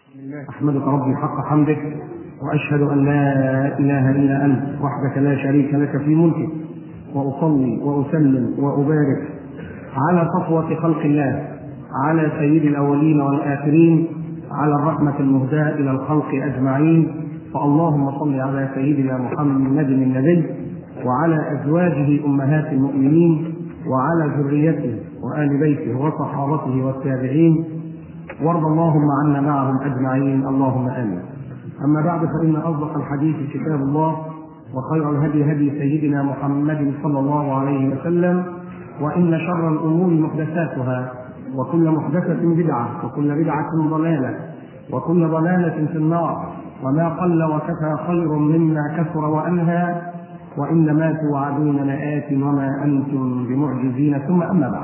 أحمدك ربي حق حمدك، وأشهد أن لا إله إلا أنت وحدك لا شريك لك في ملكك، وأصلي وأسلم وأبارك على صفوة خلق الله، على سيد الأولين والآخرين، على الرحمة المهداة إلى الخلق أجمعين. فاللهم صل على سيدنا محمد النبي وعلى أزواجه أمهات المؤمنين وعلى ذريته وآل بيته وصحابته والتابعين، وارض اللهم عنا معهم أجمعين، اللهم آمين. أما بعد، فإن أصدق الحديث كتاب الله، وخير الهدي هدي سيدنا محمد صلى الله عليه وسلم، وإن شر الأمور محدثاتها، وكل محدثة بدعة، وكل بدعة ضلالة، وكل ضلالة في النار. وما قل وكفى خير مما كثر وأنهى، وإنما توعدون لآت وما أنتم بمعجزين. ثم أما بعد،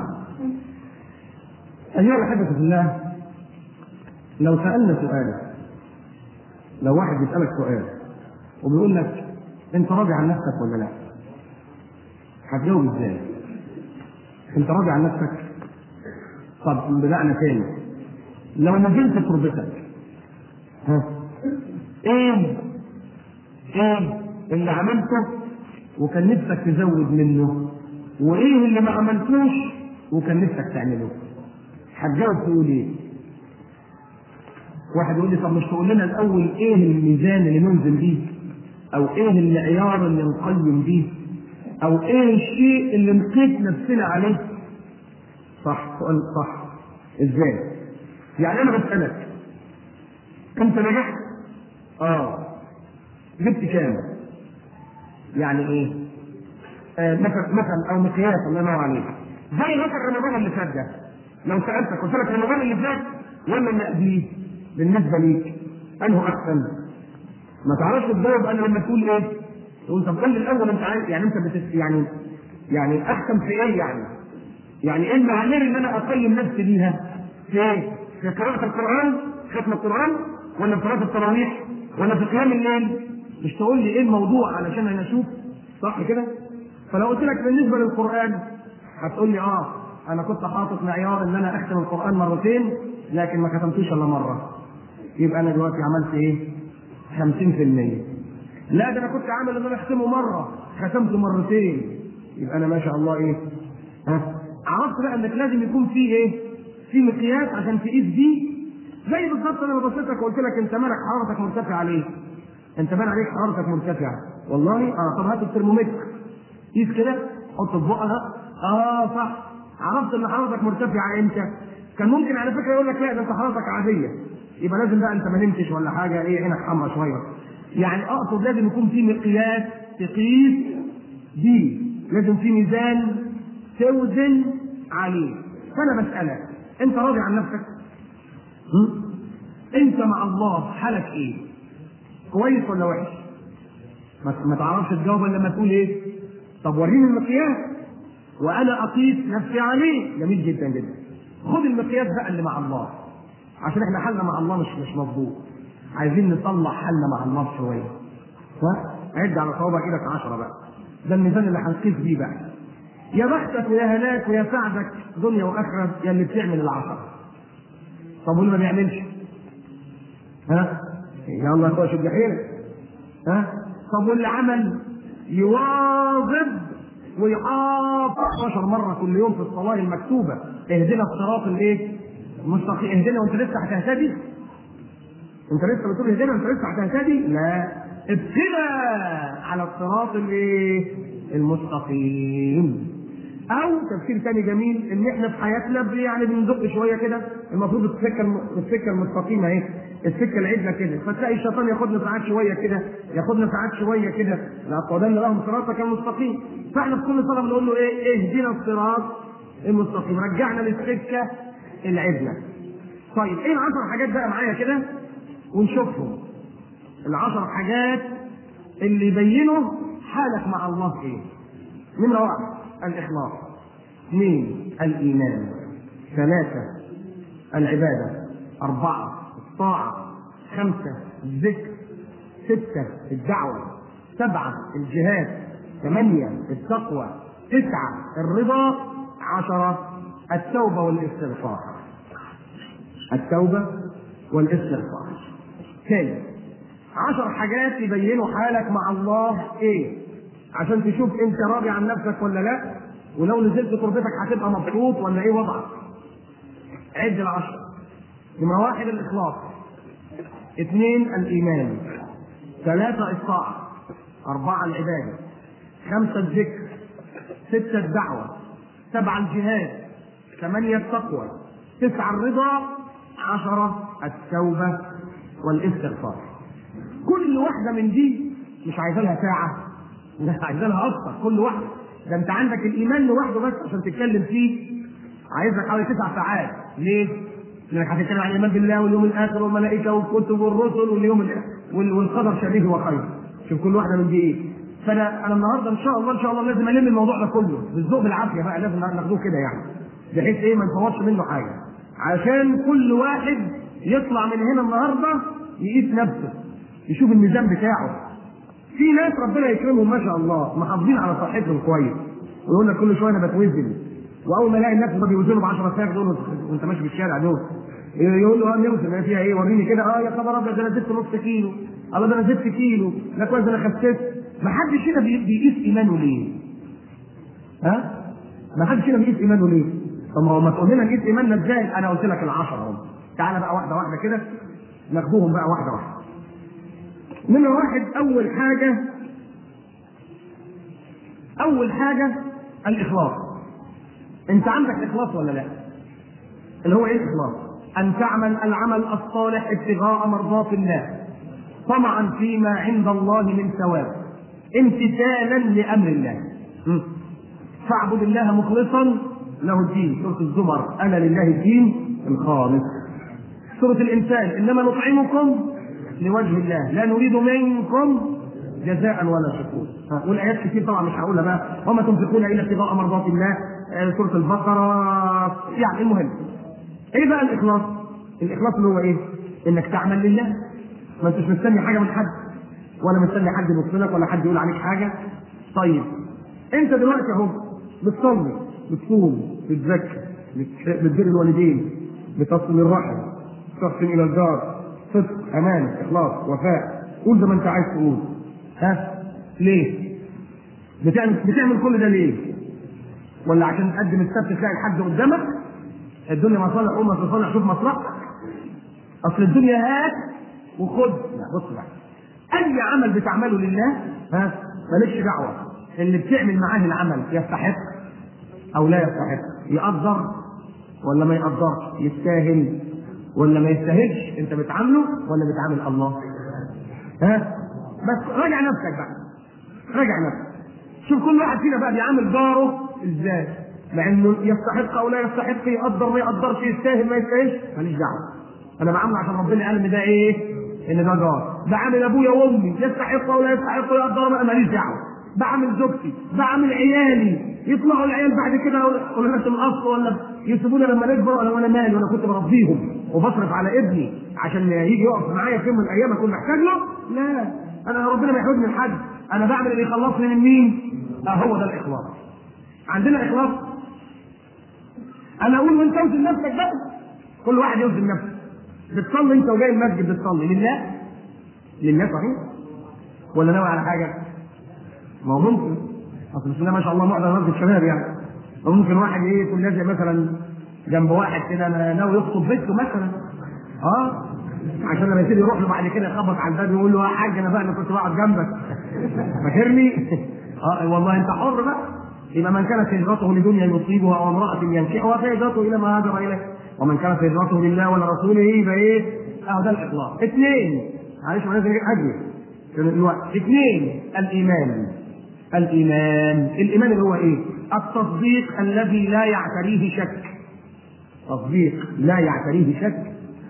أيها الأحبة في الله، لو سألنا سؤالا، لو واحد يسألك سؤال وبيقول لك أنت راضي عن نفسك ولا لا؟ هتجاوب إزاي؟ أنت راضي عن نفسك؟ طب بدأنا تاني، لو نزلت تربتك، إيه اللي عملته وكان نفسك تزود منه، وإيه اللي ما عملتوش وكان نفسك تعمله؟ هتجاوب تقول إيه؟ واحد يقول لي طب مش تقول لنا الاول ايه الميزان اللي ننزل بيه، او ايه المعيار اللي نقيم بيه، او ايه الشيء اللي نقيس نفسنا عليه؟ صح، سؤال صح. ازاي؟ يعني انا بسألك انت نجحت؟ جبت كام؟ يعني ايه؟ مثلا او مقياس، الله ينور عليك. زي مثلا رمضان اللي فات ده، لو سألتك قلت لك رمضان اللي فات ولا اللي قبليه بالنسبة ليك أنه أحسن؟ ما تعرفش تجاوب. أنا لما تقول إيه؟ تقول طب قول لي الأول أنت عايز، يعني أنت يعني أحسن في إيه يعني إيه المعايير اللي أنا أقيم نفسي بيها؟ في إيه؟ في قراءة القرآن، ختم القرآن، ولا في صلاة التراويح، ولا في قيام الليل؟ مش تقول لي إيه الموضوع علشان أنا أشوف، صح كده؟ فلو قلت لك بالنسبة للقرآن هتقول لي أنا كنت حاطط معيار إن أنا أختم القرآن مرتين لكن ما ختمتوش إلا مرة، يبقى أنا دلوقتي عملت إيه؟ 50%. لا، ده أنا كنت عامل إن أنا أختمه مرة ختمته مرتين، يبقى أنا ما شاء الله إيه؟ عرفت بقى إنك لازم يكون في إيه؟ في مقياس عشان تقيس بيه. زي بالظبط أنا ببسطك وقلت لك أنت مالك حرارتك مرتفعة ليه؟ أنت بان عليك حرارتك مرتفعة، والله طب هات الترمومتر قيس كده، حط في بقها، صح، عرفت ان حرارتك مرتفعه امتى؟ كان ممكن على فكره يقول لك لا ده انت حرارتك عاديه، يبقى لازم بقى انت ما نمتش ولا حاجه، ايه عينك حمرا شويه. يعني اقصد لازم يكون في مقياس تقيس بيه، لازم في ميزان توزن عليه. فانا بسالك انت راضي عن نفسك؟ انت مع الله حالك ايه؟ كويس ولا وحش؟ ما تعرفش تجاوب الا لما تقول ايه؟ طب وريني المقياس وانا اقيس نفسي عليه. جميل جدا جدا. خد المقياس بقى اللي مع الله، عشان احنا حالنا مع الله مش مظبوط، عايزين نطلع حالنا مع الله شويه. عد على صوابعك ايدك 10 بقى، ده الميزان اللي هنقيس بيه بقى. يا بختك ويا هلاك ويا سعدك دنيا واخره يا اللي بتعمل العشرة. طب واللي ما بيعملش؟ يلا يا اخويا شد حيلك. طب واللي عمل يواظب ويحافظ 12 مرة كل يوم في الصلاة المكتوبة، اهدنا الصراط الايه؟ المستقيم. اهدنا وانت لسه هتهتدي؟ انت لسه بتقول اهدنا وانت لسه هتهتدي؟ لا، ابتدى على الصراط الايه؟ المستقيم. او تفسير ثاني جميل ان احنا في حياتنا يعني بنزق شويه كده، المفروض السكه المستقيمه اهي، السكه العدله كده، فتلاقي الشيطان ياخدنا ساعات شويه كده، ياخدنا ساعات شويه كده، لاقعدن لهم صراطك المستقيم. فاحنا في كل صلاه بنقول له ايه؟ اهدنا الصراط المستقيم، رجعنا للسكه العدله. طيب ايه ال10 حاجات بقى معايا كده ونشوفهم؟ ال10 حاجات اللي يبينوا حالك مع الله ايه. نمرة 1 الإخلاص، 2 الإيمان، 3 العبادة، 4 الطاعة، 5 الذكر، 6 الدعوة، 7 الجهاد، 8 التقوى، 9 الرضا، 10 التوبة والاستغفار. التوبة والاستغفار. ثاني 10 حاجات يبينوا حالك مع الله ايه، عشان تشوف انت راضي عن نفسك ولا لا، ولو نزلت تربتك هتبقى مبسوط ولا ايه وضعك. عد ال10. نمرة 1 الإخلاص، 2 الإيمان، 3 الطاعة، 4 العبادة، 5 الذكر، 6 الدعوة، 7 الجهاد، 8 التقوى، 9 الرضا، 10 التوبة والاستغفار. كل واحدة من دي مش عايزة لها ساعة، لا عايزة لها أكتر. كل واحدة ده أنت عندك الإيمان لوحده بس عشان تتكلم فيه عايز لك حوالي 9 ساعات. ليه؟ لأنك هتتكلم عن الإيمان بالله واليوم الآخر والملائكة والكتب والرسل واليوم والقدر شريف وخير. شوف كل واحدة من دي إيه. فأنا النهارده إن شاء الله لازم ألم الموضوع ده كله بالذوق بالعافية بقى، لازم ناخدوه كده يعني، بحيث إيه ما نفوتش منه حاجة، عشان كل واحد يطلع من هنا النهارده يقيس نفسه، يشوف الميزان بتاعه. في ناس ربنا يكرمهم ما شاء الله محافظين على صحتهم كويس، ويقول لك كل شويه انا بتوزن، واول ما الاقي الناس ما بيوزنوا ب 10 ساعات دول وانت ماشي في الشارع دول يقول له نوزن ما فيها ايه، وريني كده. يا خبر ابيض ده انا زدت نص كيلو، الله ده انا زدت كيلو، لا كويس انا خسيت. ما حدش هنا بيقيس ايمانه ليه؟ ما حدش هنا بيقيس ايمانه ليه؟ طب ما هو ما تقول لنا نقيس ايماننا ازاي؟ انا قلت لك ال10 اهو، تعالى بقى واحده واحده كده ناخدوهم بقى واحده واحده. نمرة 1 أول حاجة الإخلاص. أنت عندك إخلاص ولا لا؟ اللي هو إيه الإخلاص؟ أن تعمل العمل الصالح ابتغاء مرضات الله طمعا فيما عند الله من ثواب امتثالا لأمر الله. فاعبد الله مخلصا له الدين. سورة الزمر أنا لله الدين الخالص. سورة الإنسان إنما نطعمكم لوجه الله لا نريد منكم جزاء ولا شكور. والآيات كتير طبعا مش هقولها بقى، وما تنفقون إلا ابتغاء مرضات الله، سورة البقرة. يعني المهم إيه بقى الإخلاص؟ الإخلاص اللي هو إيه؟ إنك تعمل لله، ما أنتش مستني حاجة من حد، ولا مستني حد يبص لك ولا حد يقول عليك حاجة. طيب أنت دلوقتي أهو بتصلي، بتصوم، بتزكي، بتبر الوالدين، بتصل الرحم، تحسن إلى الجار، صدق، أمانة، إخلاص، وفاء، قول زي ما أنت عايز تقول. ليه؟ بتعمل كل ده ليه؟ ولا عشان تقدم السبت تلاقي الحد قدامك؟ الدنيا مصالح أمة تصالح، شوف مصلحتك. أصل الدنيا هات وخد. بص بقى، أي عمل بتعمله لله مالكش دعوة اللي بتعمل معاه العمل يستحق أو لا يستحق، يقدر ولا ما يقدرش، يستاهل ولا ما يستاهلش، أنت بتعامله ولا بتعامل الله؟ بس راجع نفسك بقى، راجع نفسك، شوف كل واحد فينا بقى بيعامل جاره ازاي، مع انه يستحق او لا يستحق، يقدر ما يقدرش، يستاهل ما يستاهلش، ماليش دعوه. انا بعامله عشان ربنا قال ان ده ايه؟ ان ده جار. بعامل ابويا وامي يستحق او لا يستحق، يقدر، ماليش دعوه. بعامل زوجتي، بعامل عيالي، يطلعوا العيال بعد كده ولا نفس الاصل، ولا يسيبوني لما نكبر، ولا مالي، وانا كنت بربيهم وبصرف على ابني عشان يجي يقف معايا في يوم من الايام اكون محتاج له. لا، انا ربنا ما يحرمني من حد، انا بعمل اللي يخلصني من مين؟ هو ده الاخلاص. عندنا اخلاص. انا اقول وانت اوزن نفسك بقى، كل واحد يوزن نفسه. بتصلي انت وجاي المسجد بتصلي لله؟ لله صحيح؟ ولا ناوي على حاجه؟ ما هو ممكن، اصل بسم الله ما شاء الله معظم مسجد الشباب يعني، ممكن واحد يكون لازق مثلا جنب واحد كده ناوي يخطب بنته مثلا، عشان لما يصير يروح له بعد كده يخبط على الباب يقول له يا حاج انا بقى انا كنت بقعد جنبك فاكرني؟ والله انت حر بقى. يبقى من كانت هجرته لدنيا يصيبها او امراه ينكحها فهجرته الى ما هاجر اليه، ومن كانت هجرته لله ولرسوله يبقى ايه؟ ده الاخلاص. 2 معلش ما لازم اجي الوقت. 2 الايمان اللي هو ايه؟ التصديق الذي لا يعتريه شك. تصديق لا يعتريه شك.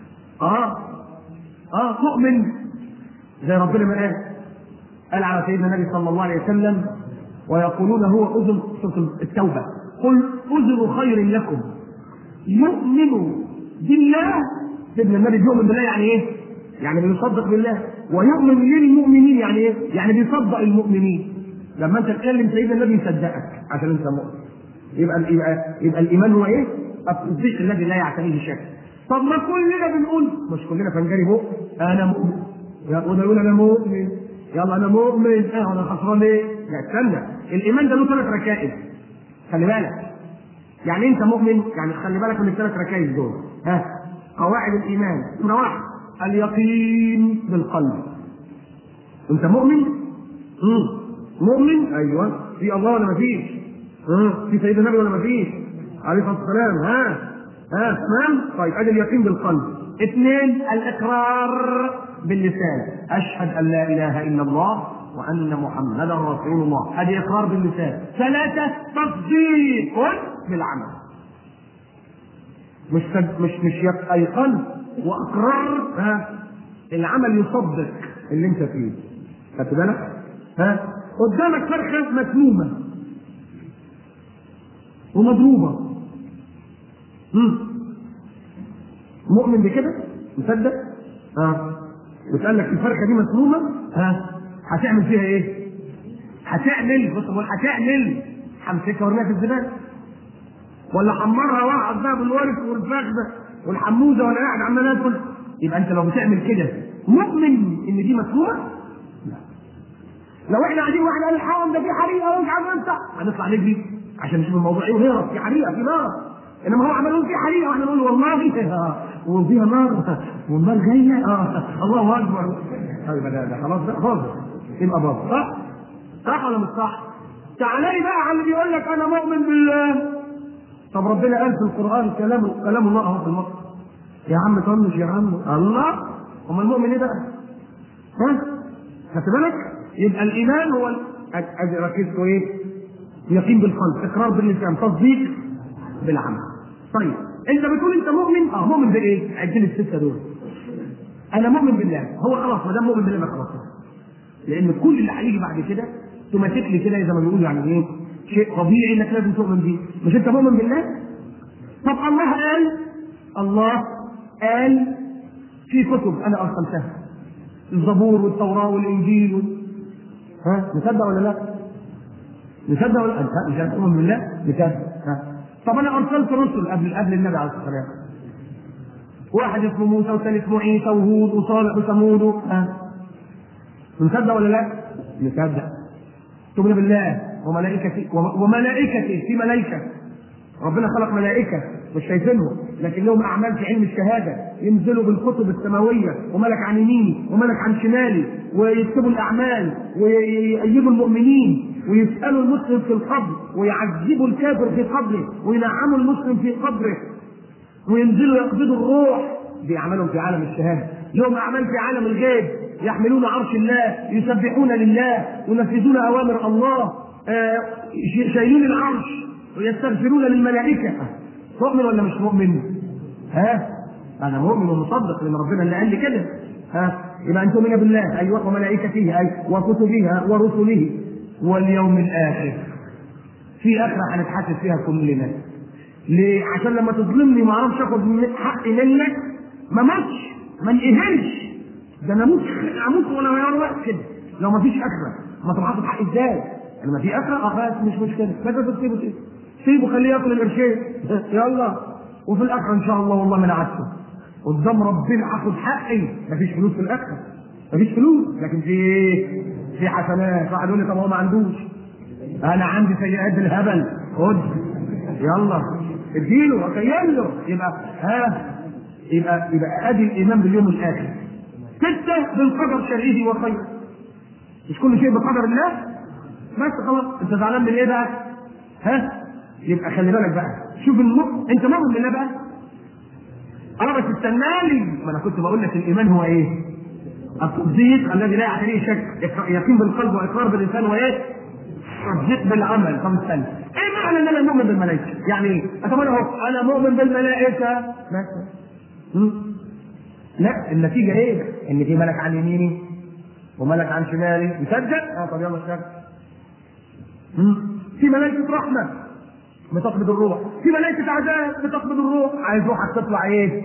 تؤمن زي ربنا ما قال على سيدنا النبي صلى الله عليه وسلم ويقولون هو اذن، سورة التوبة، قل اذن خير لكم يؤمن بالله. سيدنا النبي بيؤمن بالله يعني ايه؟ يعني بيصدق بالله. ويؤمن للمؤمنين يعني ايه؟ يعني بيصدق المؤمنين. لما انت تكلم سيدنا النبي يصدقك عشان انت مؤمن. يبقى الايمان هو ايه؟ التصديق الذي لا يعتريه شك. طب ما كلنا بنقول، مش كلنا فنجري بق انا مؤمن، وده يقول انا مؤمن، يلا انا مؤمن، وانا خسران ايه؟ لا استنى، الايمان ده له 3 ركائز، خلي بالك. يعني انت مؤمن، يعني خلي بالك من ال3 ركائز دول. قواعد الايمان. نمرة 1 اليقين بالقلب. انت مؤمن؟ مؤمن؟ ايوه. في الله ولا مفيش؟ في سيدنا النبي ولا مفيش؟ عليه الصلاه والسلام. تمام؟ طيب ادي اليقين بالقلب. 2 الاقرار باللسان، اشهد ان لا اله الا الله وان محمدا رسول الله، ادي اقرار باللسان. 3 تصديق بالعمل. مش ايقان واقرار، العمل يصدق اللي انت فيه. خدت بالك؟ قدامك فرخه مسمومه ومضروبه، مؤمن بكده؟ مصدق؟ وتقول لك الفرخه دي مسمومه، هتعمل فيها ايه؟ هتعمل همسكها وارميها في الزباله، ولا حمرها واقعد بقى بالورث والفخده والحموزه وانا قاعد عمال اكل. يبقى انت لو بتعمل كده مؤمن ان دي مسمومه؟ لا. لو احنا قاعدين واحد قال الحرام ده في حريقه ومش عارف انت، هنطلع نجري عشان نشوف الموضوع ايه ونهرب، في حريقه في نار. انما هو عمال يقول في حريقه واحنا نقول والله وفيها نار والنار جايه. الله اكبر. طيب ده خلاص بقى باظ، يبقى باظ. صح ولا مش صح؟ تعالى لي بقى على اللي بيقول لك انا مؤمن بالله. طب ربنا قال في القران كلام الله اهو في النص. يا عم طنش يا عم الله، امال المؤمن ايه بقى؟ خدت بالك؟ يبقى الايمان هو ركزتوا ايه؟ يقين بالقلب، اقرار باللسان، تصديق بالعمل. طيب انت بتقول انت مؤمن، مؤمن بايه؟ عد لي ال6 دول. انا مؤمن بالله، هو خلاص ما دام مؤمن بالله ما خلاص، لان كل اللي هيجي بعد كده تمسك لي كده زي ما بيقولوا، يعني ايه؟ شيء طبيعي انك لازم تؤمن بيه. مش انت مؤمن بالله؟ طب الله قال في كتب انا ارسلتها، الزبور والتوراه والانجيل نصدق ولا لا؟ نصدق ولا لا؟ مش هتؤمن بالله؟ نصدق. طب انا ارسلت رسل قبل النبي عليه الصلاه والسلام، واحد اسمه موسى والثاني اسمه عيسى وهود وصالح وثمود، نصدق ولا لا؟ نصدق. تؤمن بالله وملائكته في ملائكه، ربنا خلق ملائكه مش شايفينهم لكن لهم اعمال في علم الشهاده، ينزلوا بالكتب السماويه، وملك عن يميني وملك عن شمالي، ويكتبوا الاعمال ويأيدوا المؤمنين، ويسالوا المسلم في القبر، ويعذبوا الكافر في قبره، وينعموا المسلم في قبره، وينزلوا يقبضوا الروح. دي اعمالهم في عالم الشهاده. لهم اعمال في عالم الغيب، يحملون عرش الله، يسبحون لله، ينفذون اوامر الله، شايلين العرش، ويستغفرون للملائكه. مؤمن ولا مش مؤمن؟ انا مؤمن ومصدق لان ربنا اللي قال لي كده. يبقى ان تؤمن بالله، ايوه، وملائكته، وكتبه ورسله واليوم الاخر. في اخره هنتحاسب فيها كلنا. ليه؟ عشان لما تظلمني ما اعرفش اخد حقي منك، ما ماتش، ما انقهرش، ده انا اموت وانا واقف كده. لو ما فيش اخره ما طب هاخد حقي ازاي؟ لما في اخره خلاص مش مشكله، بس سيبه خليه ياكل القرشين يلا، وفي الاخره ان شاء الله والله ما انا عارفه قدام ربنا هاخد حقي. مفيش فلوس في الاخره، مفيش فلوس، لكن في حسنات. واحد يقول لي طب هو ما عندوش، انا عندي سيئات بالهبل، خد يلا اديله وكيل له. يبقى ادي الايمان باليوم الاخر. 6 بالقدر شرعه وخيره، مش كل شيء بقدر الله بس خلاص. انت زعلان من ايه بقى؟ يبقى خلي بالك بقى، شوف انت مؤمن بالله بقى. بس استناني، ما انا كنت بقول لك الايمان هو ايه؟ التصديق الذي لا يعتريه شك، يقين بالقلب واقرار باللسان، وايه؟ تصديق بالعمل. طب استنى، ايه معنى ان انا مؤمن بالملائكه؟ يعني ايه؟ انا مؤمن بالملائكه مثلا، لا، النتيجه ايه؟ ان في ملك عن يميني وملك عن شمالي. مصدق؟ طب يلا اشتغل. في ملائكه رحمه بتقبض الروح، في ملائكه عذاب بتقبض الروح. عايز روحك تطلع ايه؟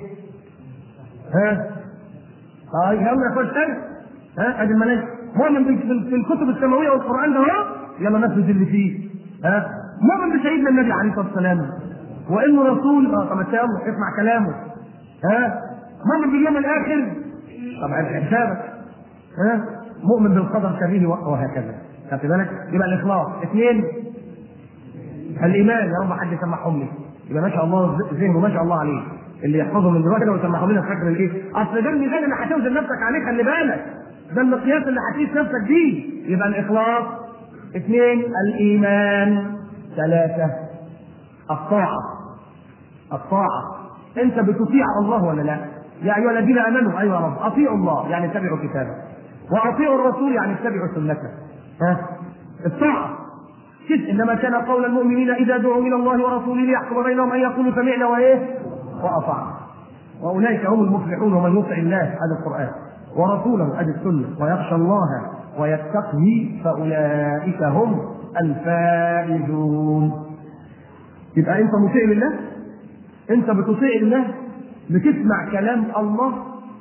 طيب يلا يا اخويا اشتغل. ادي الملائكه. مؤمن في الكتب السماويه والقران ده اهو، يلا نفذ اللي فيه. مؤمن بسيدنا النبي عليه الصلاه والسلام وانه رسول. طب يلا اسمع كلامه. مؤمن باليوم الاخر، طبعا حسابك. مؤمن بالقدر كبير وهكذا. خدت بالك؟ يبقى الاخلاص. 2 الايمان. يا رب حد يسمعهم لي، يبقى ما شاء الله ذهنه ما شاء الله عليه، اللي يحفظه من دلوقتي كده ويسمعهم لنا في فكر الايه؟ اصل ده الميزان اللي هتوزن نفسك عليه، خلي بالك، ده المقياس اللي هتقيس نفسك بيه. يبقى الاخلاص. 2 الايمان. 3 الطاعه. الطاعه، انت بتطيع الله ولا لا؟ يا ايها الذين امنوا، ايها رب اطيعوا الله يعني اتبعوا كتابه، واطيعوا الرسول يعني اتبعوا سنته. الطاعه. انما كان قول المؤمنين اذا دعوا الى الله ورسوله ليحكم بينهم ان يقولوا سمعنا واطعنا، واولئك هم المفلحون. ومن يطع الله، هذا القران، ورسوله، هذه السنه، ويخشى الله ويتقه فاولئك هم الفائزون. يبقى انت مطيع لله، انت بتطيع الله، بتسمع كلام الله.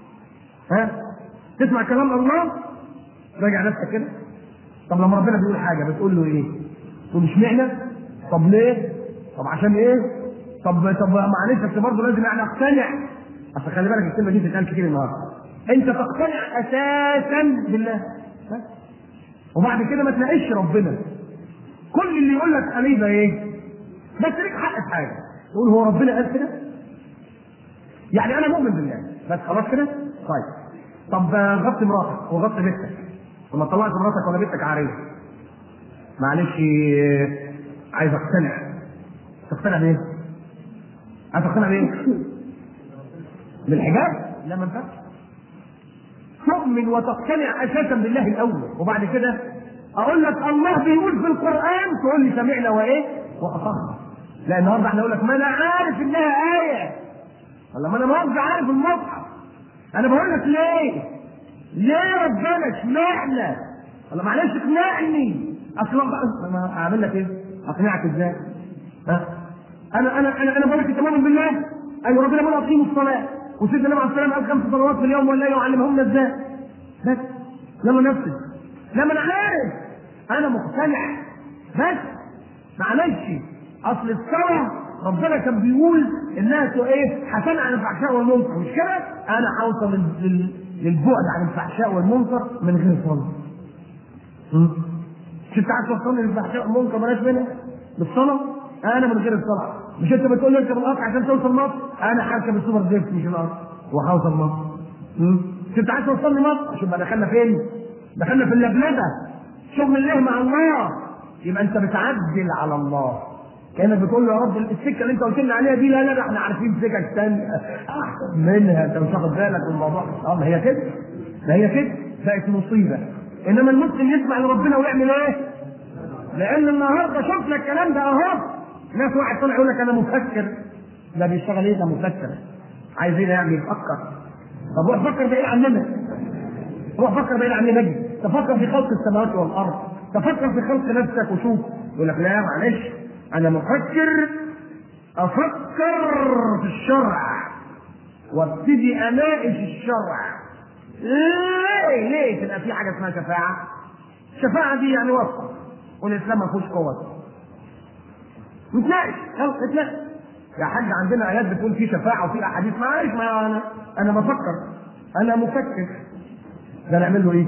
تسمع كلام الله، راجع نفسك كده. طب لما ربنا بيقول حاجه بتقول له ايه؟ تقول اشمعنى؟ طب ليه؟ طب عشان ايه؟ طب معلش بس برضه لازم يعني اقتنع. اصل خلي بالك الكلمه دي بتتقال كتير النهارده. انت تقتنع اساسا بالله، وبعد كده ما تناقش ربنا. كل اللي يقول لك عليه ده ايه؟ بس ليك حق في حاجه، تقول هو ربنا قال كده؟ يعني انا مؤمن بالله بس خلاص كده؟ طيب طب غطي مراتك وغطي بيتك، وما طلعت مراتك ولا بيتك عاريه، معلش عايز اقتنع. تقتنع بايه؟ عايز تقتنع بايه؟ بالحجاب؟ لا ما ينفعش. تؤمن وتقتنع اساسا بالله الاول، وبعد كده اقول لك الله بيقول في القران تقول لي سمعنا واطعنا. لا النهارده احنا نقول لك ما انا عارف انها ايه، ولا ما انا مؤاخذة عارف المصحف. انا بقول لك ليه ربنا اشمعنى؟ ولا معلش اقنعني. اصل انا اعمل لك ايه؟ اقنعك ازاي؟ انا بقول لك انت مؤمن بالله؟ ايوه ربنا بيقول اقيموا الصلاه، وسيدنا النبي عليه الصلاه والسلام قال 5 صلوات في اليوم والليل يعلمهن ازاي؟ بس لما نفسي، لما انا عارف انا مقتنع بس معلش. اصل الصلاه ربنا كان بيقول انها ايه؟ هتنهى عن الفحشاء والمنكر، مش كده؟ انا هوصل للبعد عن الفحشاء والمنكر من غير صلاه. مش انت عايز توصلني للفحشاء والمنكر بلاش منها بالصلاه؟ انا من غير الصلاه. مش انت بتقول لي اركب القطر عشان توصل مصر؟ انا هركب السوبر جيت مش القطر وهوصل مصر. مش انت عايز توصلني مصر؟ عشان بقى دخلنا فين؟ دخلنا في اللبلبه، شغل الله مع الله. يبقى انت بتعدل على الله، كانك بتقول له يا رب السكه اللي انت قلت لنا عليها دي لا احنا عارفين سكك ثانيه احسن منها، انت مش واخد بالك من الموضوع. ما هي كده، ما هي كده بقت مصيبه. انما المسلم يسمع لربنا ويعمل ايه؟ لان النهارده شفنا الكلام ده اهو. ناس واحد طلع يقول لك انا مفكر. ده بيشتغل ايه؟ ده مفكر. عايز ايه يعني؟ يفكر. طب روح فكر بعيد عننا، روح فكر بعيد عننا نجي. تفكر في خلق السماوات والارض، تفكر في خلق نفسك وشوف. يقول لك لا معلش انا مفكر، افكر في الشرع وابتدي اناقش الشرع. ليه تبقى في حاجه اسمها شفاعه؟ الشفاعه دي يعني وصفه، والاسلام ما فيهوش قوه. نتناقش نتناقش يا حاج. عندنا ايات بتقول في شفاعه وفي احاديث. معلش ما انا بفكر، انا مفكر. ده نعمل له ايه؟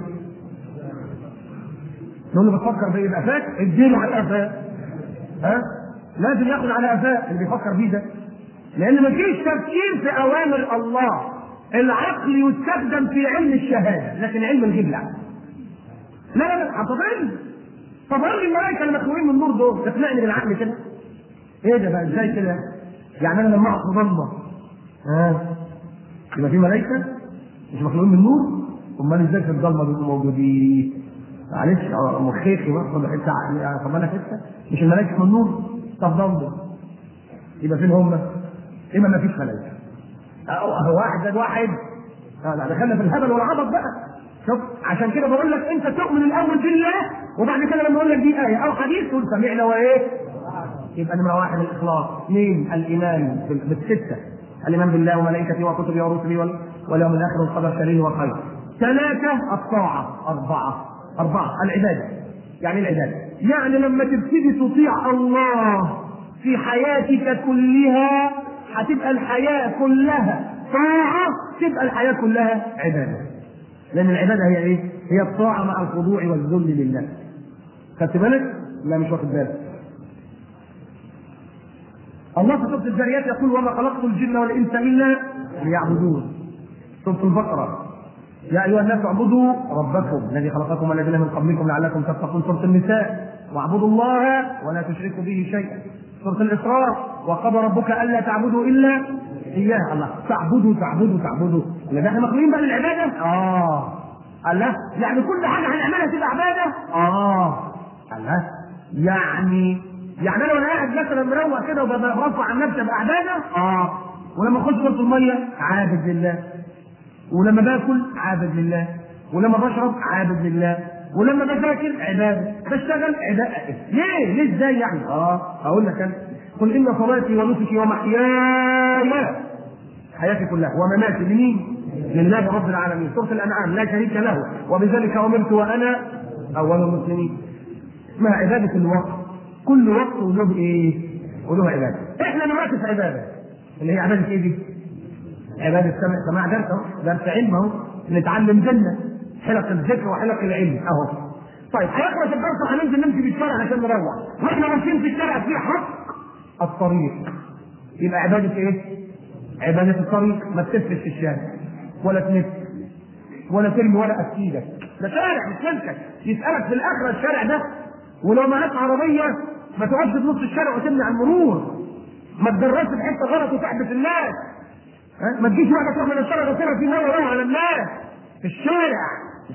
نقول له بتفكر بايه؟ يبقى فاك اديله على قفاه. لازم ياخد على قفاه اللي بيفكر بيه ده، لان مفيش تفكير في اوامر الله. العقل يستخدم في علم الشهاده لكن علم الغيب لا. لا هتضل. طب قول الملائكه اللي مخلوقين من النور دول تقنعني بالعقل كده؟ ايه ده بقى؟ ازاي كده؟ يعني انا لما اقعد في ضلمه يبقى في ملائكه مش مخلوقين من النور؟ امال ازاي في الضلمه دول موجودين؟ معلش مخيخي باخد حته عقلي. طب انا حته مش الملائكه من النور؟ طب ضلمه يبقى فين هم؟ اما ما فيش ملائكه واحد زائد واحد. دخلنا في الهبل والعبط بقى. شوف عشان كده بقول لك انت تؤمن الاول بالله، وبعد كده لما اقول لك دي ايه او حديث تقول سمعنا وايه. يبقى نمره 1 الاخلاص. 2 الايمان بالسته، الايمان بالله وملائكته وكتبه ورسله واليوم الاخر والقدر خيره وخيره. 3 الطاعه. 4 العباده. يعني العباده يعني لما تبتدي تطيع الله في حياتك كلها هتبقى الحياه كلها طاعة تبقى الحياة كلها عبادة. لأن العبادة هي إيه؟ هي الطاعة مع الخضوع والذل لله. خدت بالك؟ لا مش واخد بالك. الله في سورة الذاريات يقول: وما خلقت الجن والإنس إلا ليعبدون. سورة البقرة: يا أيها الناس اعبدوا ربكم الذي خلقكم والذين من قبلكم لعلكم تتقون. سورة النساء: واعبدوا الله ولا تشركوا به شيئا. سورة الإسراء: وقضى ربك ألا تعبدوا إلا إياه. الله، تعبدوا. لأن احنا مخلوقين بقى للعبادة؟ الله، يعني كل حاجة هنعملها تبقى عبادة؟ الله، يعني انا وانا قاعد مثلا مروق كده وبرفع عن نفسي ابقى عباده؟ ولما اخش في الميه عابد لله، ولما باكل عابد لله، ولما بشرب عابد لله، ولما بذاكر عباده، بشتغل عباده. ليه ازاي يعني؟ اقول لك انا: قل ان صلاتي ونسكي ومحياي، حياتي كلها، ومماتي لمين؟ لله رب العالمين. سورة الانعام: لا شريك له وبذلك امرت وانا اول المسلمين. اسمها عباده الوقت. كل وقت وله ايه؟ وله عباده. احنا دلوقتي في عباده اللي هي عباده ايه دي؟ عباده سماع درس علم اهو، نتعلم جنه، حلق الذكر وحلق العلم اهو. طيب هيخلص الدرس وهننزل نمشي في الشارع عشان نروح، واحنا ماشيين في الشارع في حق الطريق، يبقى عباده ايه؟ عباده الطريق. ما تلفش في الشارع ولا تنف ولا ترمي ورقه في ايدك، ده شارع مش ملكك. يسالك في الاخره الشارع ده، ولو معاك عربيه ما تقعدش في نص الشارع وتمنع المرور، ما تجرسش في حته غلط وتحبس الناس، ما تجيش واحده تروح من الشارع وتصير في ميه على الناس في الشارع.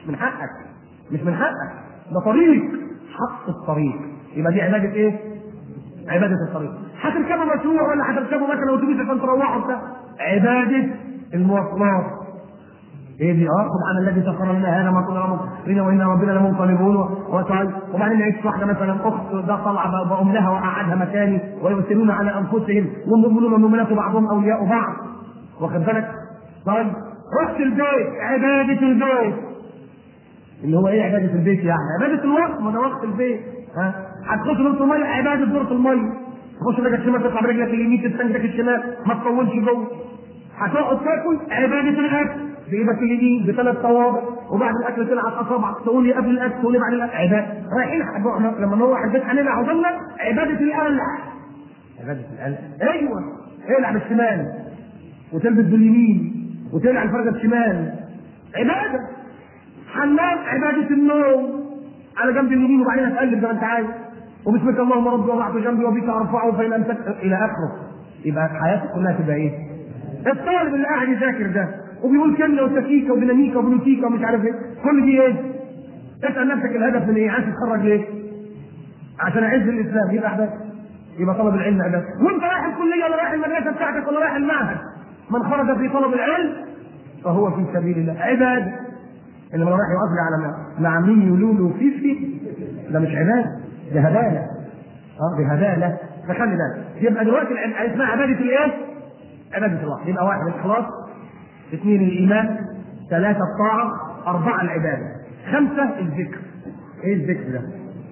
مش من حقك، ده طريق، حق الطريق. يبقى دي عباده ايه؟ عباده الطريق. هتركبوا مشروع ولا هتركبوا مثلا اتوبيس عشان تروحوا بتاع، عباده المواصلات. ايه دي؟ سبحان الذي سخر لنا هذا ما كنا مقرين وان ربنا لمنقلبون. وبعدين نعيش واحده مثلا اخت ده طلع بقوم لها وقعدها مكاني ويرسلون على انفسهم والمؤمنون والمؤمنات بعضهم اولياء بعض. واخد بالك؟ طيب رحت البيت، عباده البيت اللي هو ايه؟ عباده البيت يعني عباده الوقت، ما ده وقت البيت. هتخش دورة الميه، عباده دورة الميه. تخش رجلك الشمال تطلع برجلك اليمين تستنجدك الشمال، ما تطولش جوه. هتقعد تاكل، عباده الاكل بايدك اليمين بثلاث صوابع، وبعد الاكل تلعب اصابعك، تقول لي قبل الاكل، تقول لي بعد الاكل. عباده. رايحين لما نروح البيت هنلعب وضلنا عباده القلع. عباده القلع، ايوه، العب الشمال وتلبس باليمين وتلعب الفرجه الشمال، عباده. حمام، عباده النوم على جنب اليمين وبعدين اتقلب زي ما انت عايز، وبسمك اللهم ربي وضعت جنبي وبك ارفعه فان امسكت الى اخره. يبقى حياتك كلها تبقى ايه؟ الطالب اللي قاعد يذاكر ده وبيقول كلمه وتكيكه وديناميكا وبلوتيكا ومش عارف ايه، كل دي ايه؟ اسال نفسك الهدف من ايه؟ عايز تتخرج ليه؟ عشان اعز الاسلام، يبقى احداث، يبقى طلب العلم احداث. وانت رايح الكليه ولا رايح المدرسه بتاعتك ولا رايح المعهد، من خرج في طلب العلم فهو في سبيل الله، عباده. اللي رايح يقف لي على مع مين يلولو وفيفي، ده مش عباده، ده هباله. دي هباله. فخلي بالك. يبقى دلوقتي اسمها عباده الايه؟ عباده الله. يبقى 1 الاخلاص، 2 الايمان، 3 الطاعه، 4 العباده، 5 الذكر. ايه الذكر ده؟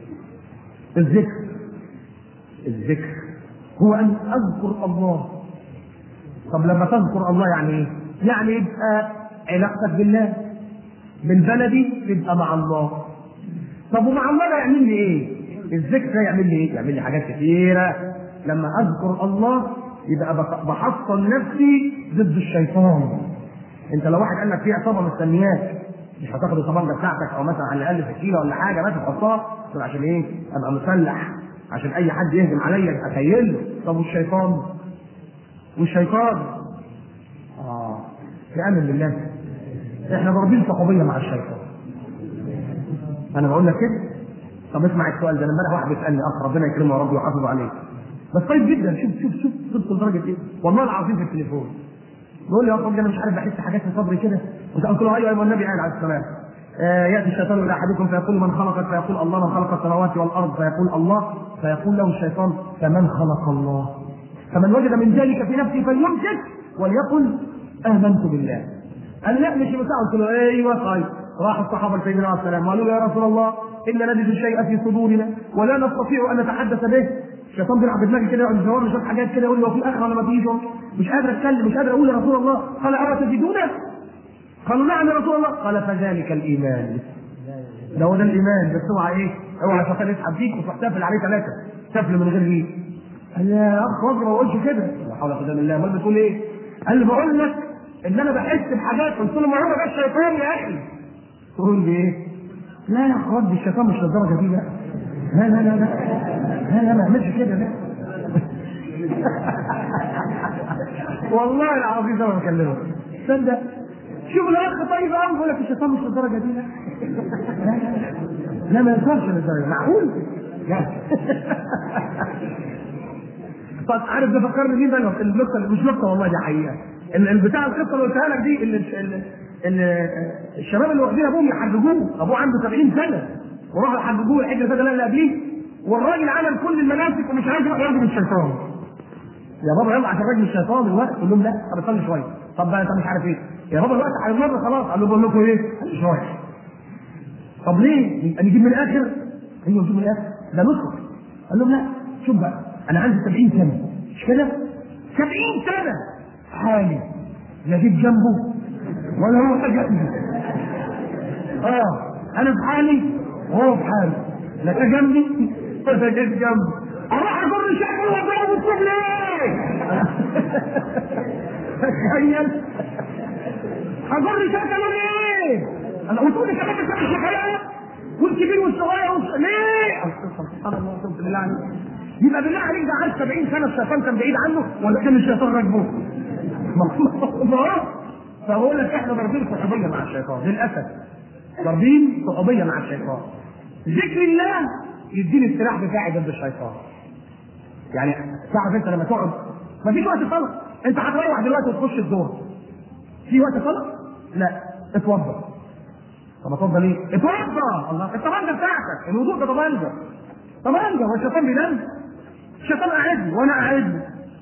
الذكر هو ان اذكر الله. طب لما تذكر الله يعني ايه؟ يعني يبقى علاقتك بالله، بالبلدي تبقى مع الله. طب ومع الله ده يعمل لي ايه؟ الذكر ده يعمل لي ايه؟ يعمل لي حاجات كثيره. لما اذكر الله يبقى بحصن نفسي ضد الشيطان. انت لو واحد قال لك في عصابه مستنياك، مش هتاخد الطبنجه بتاعتك او مثلا على الاقل سكينه ولا حاجه ما تحطها عشان ايه؟ ابقى مسلح عشان اي حد يهجم عليا اتخيله. طب والشيطان في امان بالله. احنا ضاربين صحوبيه مع الشيطان. انا بقول لك كده. طب اسمع السؤال ده، انا امبارح واحد بيسالني ربنا يكرمه يا رب ويحافظ عليه، بس طيب جدا، شوف صدق لدرجه ايه؟ والله العظيم في التليفون بيقول لي يا رب انا مش عارف بحس حاجات في صدري كده، قلت له ايوه النبي قال عليه السلام ياتي الشيطان الى احدكم فيقول من خلقك؟ فيقول الله. من خلق السماوات والارض؟ فيقول الله. فيقول له الشيطان فمن خلق الله؟ فمن وجد من ذلك في نفسه فليمسك وليقل امنت بالله. قال لا مش بتاع. قلت له ايوه طيب. راح الصحابه سيدنا عليه السلام قالوا له يا رسول الله ان نجد الشيء في صدورنا ولا نستطيع ان نتحدث به، الشيطان بيلعب بدماغي كده، يقعد يزورني شويه حاجات كده، يقول لي هو في اخره ولا ما فيش؟ مش قادر اتكلم، مش قادر اقول يا رسول الله. قال اولا تجدونه؟ قالوا نعم يا رسول الله. قال فذلك الايمان. ده هو ده الايمان. بس اوعى ايه؟ اوعى الشيطان يسحب فيك وتروح تقفل عليه ثلاثه تفل من غير ايه؟ قال يا اخ وجه ما بقولش كده. لا حول ولا قوه الا بالله. امال بتقول ايه؟ قال لي بقول لك ان انا بحس بحاجات. قلت له ما هو ده الشيطان يا اخي. تقول لي ايه؟ لا يا اخوان الشيطان مش للدرجه دي بقى. لا لا لا لا لا لا ما اعملش كده لا. والله العظيم ده ما بكلمك. تصدق؟ شوف الاخ طيب قوي بيقول لك الشيطان مش للدرجه دي لا. لا ما ينفعش للدرجه. معقول؟ لا. طب عارف ده فكرني مين بقى؟ النقطه مش نقطه والله دي حقيقه. البتاع القصه اللي قلتها لك دي اللي الشباب اللي واخدين ابوهم يحججوه، ابوه عنده 70 سنه وراحوا يحججوه الحجه ده اللي قبليه، والراجل عمل كل المناسك ومش عايز يروح يرجم الشيطان. يا بابا يلا عشان رجل الشيطان الوقت. قول لهم لا طب استنى شويه. طب بقى انت مش عارف ايه؟ يا بابا الوقت هيمر خلاص. قال له بقول لكم ايه؟ قال لي شويه. طب ليه؟ يبقى نجيب من الاخر؟ ايوه نجيب من الاخر ده نسخ. قال لهم لا شوف بقى انا عندي 70 سنه مش كده؟ 70 سنه حالي لا جيت جنبه ولا هو جنبي. انا في حالي وهو في حالي، لا جا جنبي ولا جيت جنبه. اروح اجر شكله واضربه بالطوب ليه؟ تخيل هجر شكله ليه؟ انا قلت لك كمان انت مش حقيقه والكبير والصغير ليه؟ سبحان الله سبحان الله عليك. يبقى بالله عليك ده عايز 70 سنه الشيطان كان بعيد عنه ولا كان الشيطان راكبه؟ فبقول لك احنا ضاربين صحوبيه مع الشيطان للاسف. ضاربين صحوبيه مع الشيطان. ذكر الله يديني السلاح بتاعي ضد الشيطان. يعني تعرف انت لما تقعد ما فيش وقت صلاه، انت هتروح دلوقتي وتخش الدور. في وقت صلاه؟ لا اتوضا. طب اتوضا ليه؟ اتوضا. الله الطبانجه بتاعتك الوضوء ده طبانجه. طبانجه هو الشيطان بينام؟ الشيطان قاعد وانا قاعد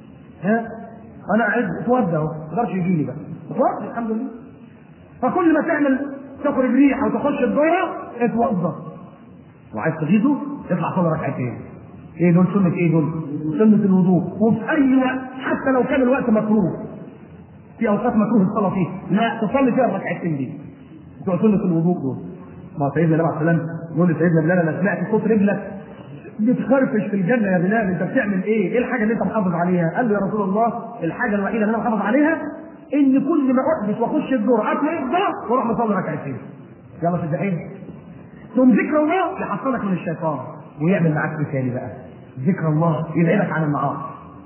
انا قاعد اتوضا اهو ما يقدرش يجي لي بقى. اتوضا الحمد لله. فكل ما تعمل تخرج ريحه وتخش الدوره اتوضا. وعايز تغيظه اطلع صلي ركعتين. ايه دول؟ سنه ايه دول؟ سنه الوضوء. وفي اي وقت حتى لو كان الوقت مكروه، في اوقات مكروه الصلاه فيه لا تصلي فيها الركعتين دي بتوع سنه الوضوء دول. ما سيدنا النبي عليه السلام يقول لسيدنا بلال انا سمعت صوت رجلك بتخرفش في الجنه يا بلال، انت بتعمل ايه؟ ايه الحاجه اللي انت محافظ عليها؟ قال له يا رسول الله الحاجه الوحيده اللي انا محافظ عليها ان كل ما احدث واخش الدور اتوضا واروح مصلي ركعتين. يلا في الجحيم. ثم ذكر الله يحصلك من الشيطان ويعمل معاك ايه تاني بقى؟ ذكر الله يبعدك عن المعاصي.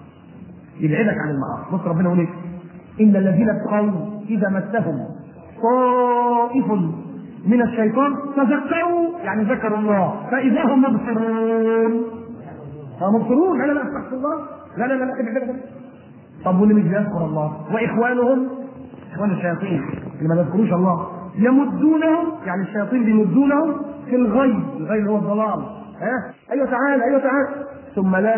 يبعدك عن المعاصي. بص ربنا يقول ايه؟ ان الذين اتقوا اذا مسهم طائف من الشيطان تذكروا يعني ذكروا الله فاذا هم مبصرون. مبصرون. لا لا لا استغفر الله. لا لا لا لا. طب واللي مش بيذكر الله واخوانهم اخوان الشياطين اللي ما بيذكروش الله يمدونهم يعني الشياطين بيمدونهم في الغي. الغي هو الضلال. ايوه تعال ايوه تعال ثم لا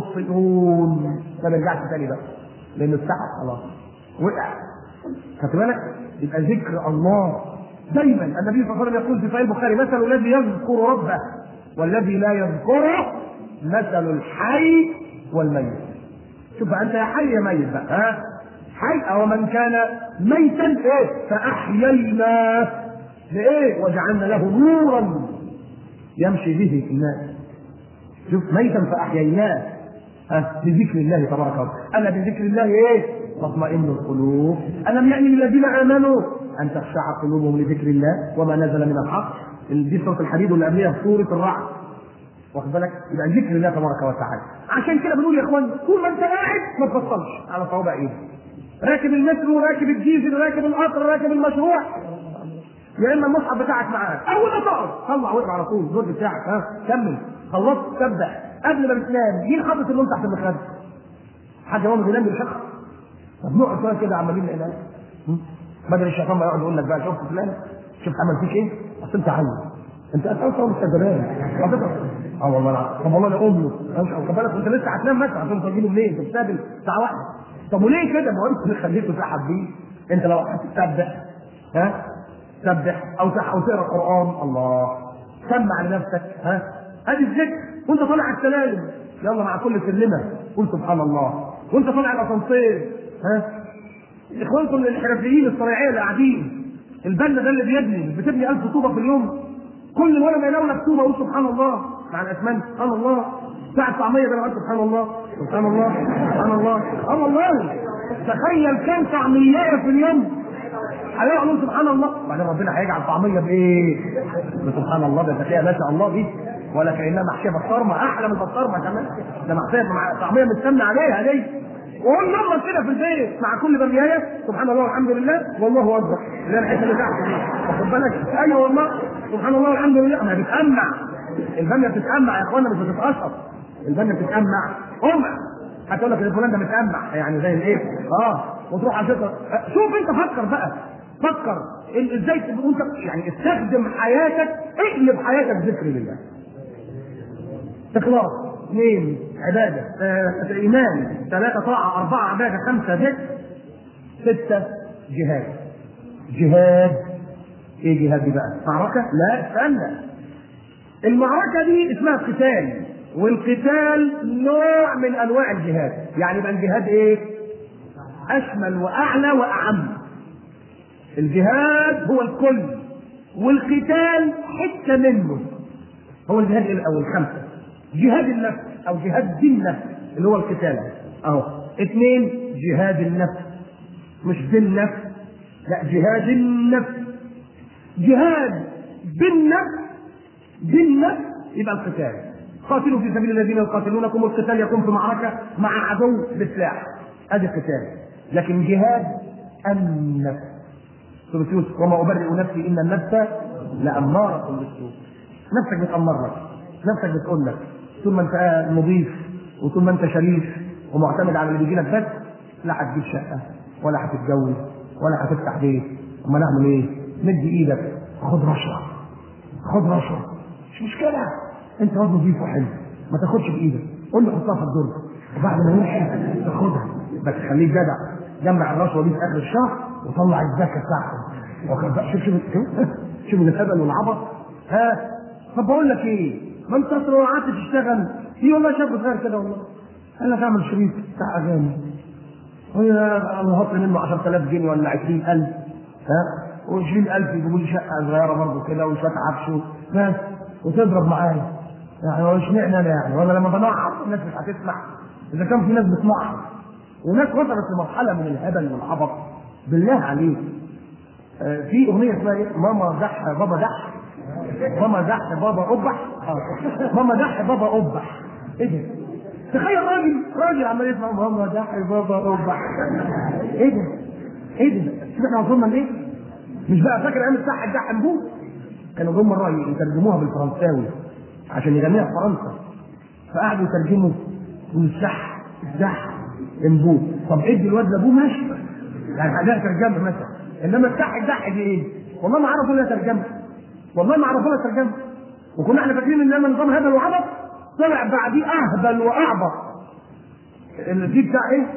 يقصرون. ما بيرجعش تاني بقى لانه اتسحب خلاص وقع. خدت بالك؟ يبقى ذكر الله دايما. النبي صلى الله عليه وسلم يقول في صحيح البخاري مثل الذي يذكر ربه والذي لا يذكره مثل الحي والميت. شوف انت يا حي يا ميت بقى. حي او من كان ميتا ايه فاحييناه بايه وجعلنا له نورا يمشي به في الناس. شوف ميتا فاحييناه بذكر الله تبارك وتعالى. الا بذكر الله ايه تطمئن القلوب. الم يأن للذين امنوا ان تخشع قلوبهم لذكر الله وما نزل من الحق. دي سوره الحديد واللي قبلها سوره الرعد. واخد بالك؟ يبقى ذكر الله تبارك وتعالى. عشان كده بنقول يا اخوان طول ما انت قاعد ما تبطلش على صوابع ايدك. راكب المترو راكب الديزل راكب القطر راكب المشروع يا اما المصحف بتاعك معاك اول ما تقعد طلع واقرا على طول الزوج بتاعك كمل خلصت تسبح قبل ما بتنام. مين حاطط اللون تحت المخده؟ حد يوم بينام بالشخص. طب نقعد شويه كده عمالين نقلق بدل الشيطان ما يقعد يقول لك بقى شفت فلان شفت عمل فيك ايه؟ اصل انت عيل انت اصلا مش كدبان. والله العظيم. طب والله انا امه خد بالك انت لسه هتنام مثلا عشان تجيبه منين؟ انت بتستقبل ساعه واحده. طب وليه كده؟ ما هو انت اللي خليته تسحب بيه. انت لو هتسبح سبح او تقرا قران الله سمع لنفسك ادي الذكر وانت طالع على السلالم يلا مع كل سلمه قول سبحان الله وانت طالع الاسانسير. ها اخوانكم الحرفيين الصنايعيه اللي قاعدين، البنا ده اللي بتبني 1000 طوبه في اليوم، كل ولا ما ينام لك طوبه قول سبحان الله مع الاسمنت. سبحان الله. ساعه طعميه ده سبحان الله سبحان الله سبحان الله. والله تخيل كم طعميه في اليوم هيقولوا سبحان الله. بعدين ربنا هيجعل طعميه بايه؟ سبحان الله. ده تلاقيها ما شاء الله دي ولا كانها محشيه بسطرمه، احلى من البسطرمه كمان. ده محشيه مع طعميه مستنى عليها دي. وقول لما كده في البيت مع كل بميايه سبحان الله والحمد لله والله اكبر اللي هي الحته اللي تحت دي واخد بالك. ايوه والله سبحان الله والحمد لله. ما بتأمع الباميه، بتتأمع يا اخوانا مش بتتقشر. الباميه بتتأمع هتقول لك الفلان ده متأمع يعني زي الايه؟ وتروح على شكر. شوف انت فكر بقى، فكر ازاي تبقى انت يعني استخدم حياتك، اقلب حياتك ذكر لله. اخلاص، 2 عباده، ايمان، 3 طاعه، 4 عباده، 5 ذكر، 6 جهاد. جهاد ايه جهاد دي بقى؟ معركه؟ لا استنى. المعركه دي اسمها قتال، والقتال نوع من انواع الجهاد. يعني يبقى الجهاد ايه؟ اشمل واعلى واعم. الجهاد هو الكل والقتال حته منه. هو الجهاد الاول 5. جهاد النفس او جهاد بالنفس اللي هو القتال اهو. 2 جهاد النفس، مش بالنفس، لا جهاد النفس. جهاد بالنفس يبقى القتال. قاتلوا في سبيل الذين يقاتلونكم، والقتال يكون في معركه مع عدو بسلاح، ادي قتال. لكن جهاد النفس وما ابرئ نفسي ان النفس لاماره بالسوء. نفسك بتامر لك، نفسك بتقول لك طول ما انت نظيف وطول ما انت شريف ومعتمد على اللي بيجي لك بس لا هتجيب شقه ولا هتتجوز ولا هتفتح بيت. اما نعمل ايه؟ مد ايدك خد رشوه، خد رشوه مش مشكله، انت راجل نظيف وحلو ما تاخدش بايدك، قول له حطها في الدرج وبعد ما يمشي تاخدها، بس خليك جدع جمع الرشوه دي في اخر الشهر وطلع الزكاه بتاعتك. شوف الهبل والعبط. طب بقول لك ايه؟ ما انت لو قعدت تشتغل في والله شاب صغير كده والله قال لك اعمل شريط بتاع اغاني انا هحط منه 10000 جنيه ولا 20000 و20000 يجيبوا لي شقه صغيره برضه كده وشويه عفش بس وتضرب معايا. يعني هو اشمعنى انا يعني؟ ولا لما بنعط الناس مش هتسمع؟ اذا كان في ناس بتنعط وناس وصلت لمرحله من الهبل والعبط بالله عليك. في اغنيه اسمها ايه؟ ماما دح بابا دح، ماما دح بابا قبح، ماما دح بابا قبح. ايه ده؟ تخيل راجل عمال يسمع ماما دح بابا قبح. ايه ده؟ ايه ده؟ شوف احنا وصلنا لايه؟ مش بقى فاكر ايام الصح الدح انبوه؟ كانوا جم مره يترجموها بالفرنساوي عشان يغنيها في فرنسا، فقعدوا يترجموا من الدح انبوه. طب ادي الواد لابوه ماشي يعني حاجه ترجمه مثلا، انما الدح دي ايه؟ والله ما عرفوا لها ترجمه، والله ما عرفوا لها ترجمه، وكنا احنا فاكرين ان نظام هبل وعبط، طلع بعديه اهبل واعبط. اللي فيه بتاع ايه؟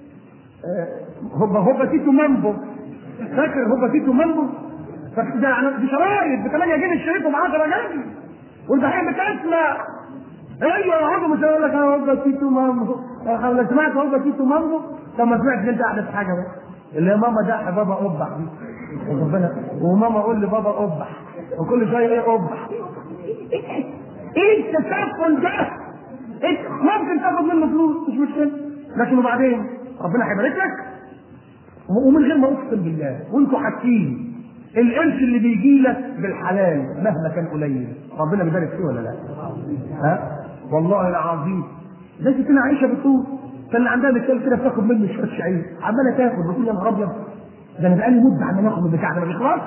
هوبا تيتو مامبو. فاكر هوبا تيتو مامبو؟ دي شرايط ب 8 جنيه الشريط وب 10 جنيه والبحيم بتسمع. ايوه يا مش هقول لك انا هوبا تيتو مامبو. لو سمعت هوبا تيتو مامبو طب ما سمعتش انت احدث حاجه بقى اللي هي ماما دح بابا قبح دي. وماما قول لي بابا قبح وكل شويه ايه قبح. ايه التسفل ده؟ انت ممكن تاخد منه فلوس مش مشكله، لكن وبعدين ربنا هيبارك لك. ومن غير ما اقسم بالله وانتوا حاسين القرش اللي بيجي لك بالحلال مهما كان قليل ربنا بيبارك فيه ولا لا؟ والله العظيم. زي ستنا عائشه بتقول كان عندها مثال كده بتاخد منه شويه شعير عماله تاخد بتقول يا نهار ابيض ده انا بقالي مده عمال اخد من البتاع ده ما بيخلص.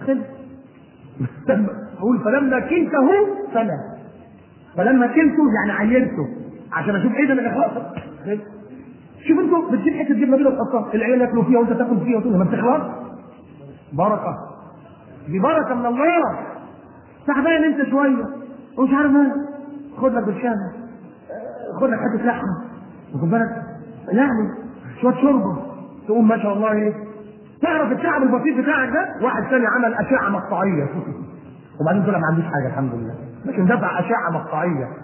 اقول فلما كلته فلما كلته يعني عيرته عشان اشوف ايه ده اللي بيخلص. شوف انتوا بتجيب حته جبنه كده تحطها العيال ياكلوا فيها وانت تاكل فيها وتقول ما بتخلص. بركه دي بركه من الله. تعبان انت شويه ومش عارف ايه خد لك برشامه خد لك حته لحمه واخد بالك يعني شويه شوربه تقوم ما شاء الله ايه. تعرف التعب البسيط بتاعك ده واحد ثاني عمل اشعه مقطعيه وبعدين طلع ما عندوش حاجه الحمد لله لكن دفع اشعه مقطعيه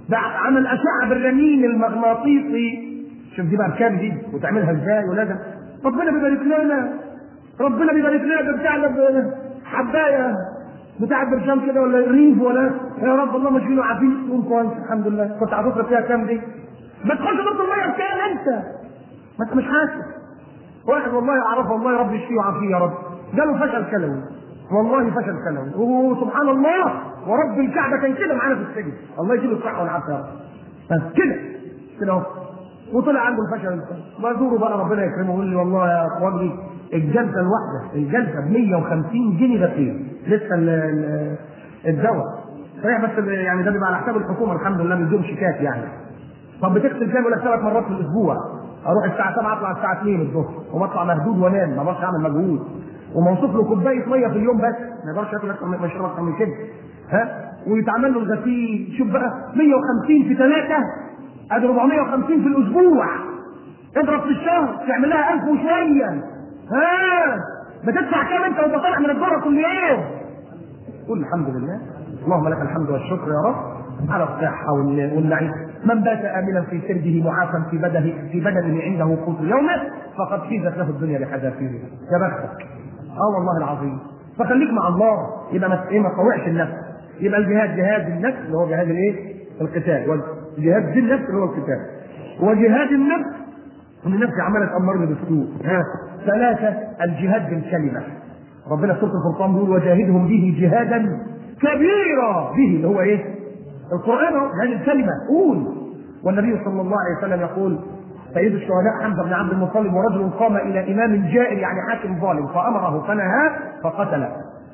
ده عمل اشعه بالرنين المغناطيسي. شوف دي بقى بكام دي وتعملها ازاي ولازم ربنا بيبارك لنا. ربنا بيبارك لنا بتاع حبايه بتاع برشام كده ولا ريف ولا يا رب الله مشغول وعافيك تقول كويس الحمد لله. كنت هتصرف فيها كام دي؟ ما تخش ضد الميه بكام انت؟ ما انت مش حاسس. واحد والله اعرفه والله يا رب يشفيه ويعافيه يا رب، جاله فشل كلوي والله فشل كلوي وسبحان الله ورب الكعبه كان كده معانا في السجن الله يجيب الصحه والعافيه يا رب كده كده اهو وطلع عنده الفشل. وازوره بقى ربنا يكرمه ويقول لي والله يا اخواني الجلسه الواحده الجلسه ب 150 جنيه ده فين؟ لسه الدواء صحيح بس يعني ده بيبقى على حساب الحكومه الحمد لله بيديهم شيكات يعني. طب بتغسل كام؟ يقول لك 3 مرات في الاسبوع. اروح الساعه 7 اطلع الساعه 2 الظهر وبطلع مهدود وانام ما اقدرش اعمل مجهود وموصوف له كوبايه ميه في اليوم بس ما يقدرش ياكل اكتر من يشرب اكتر من كده ها ويتعمل له الغسيل. شوف بقى 150 في 3 ادي 450 في الاسبوع اضرب في الشهر تعمل لها 1000 وشويه. ها بتدفع كام انت وانت طالع من الدوره كل يوم؟ قول الحمد لله اللهم لك الحمد والشكر يا رب على الصحه والنعيم. من بات امنا في سربه معافى في بدنه عنده قوت يومه فقد فيزت له الدنيا بحذافيرها. يا بختك. والله العظيم. فخليك مع الله يبقى ما تطوعش النفس. يبقى الجهاد جهاد النفس اللي هو جهاد الايه؟ القتال. وجهاد ذي النفس اللي هو القتال. وجهاد النفس ان النفس عماله تامرني بالسوء. 3 الجهاد بالكلمه. ربنا في سوره الفرقان بيقول وجاهدهم به جهادا كبيرا به اللي هو ايه؟ القرآن هذه الكلمة قول. والنبي صلى الله عليه وسلم يقول سيد الشهداء حمزة بن عبد المطلب ورجل قام إلى إمام جائر يعني حاكم ظالم فأمره فنهاه فقتله.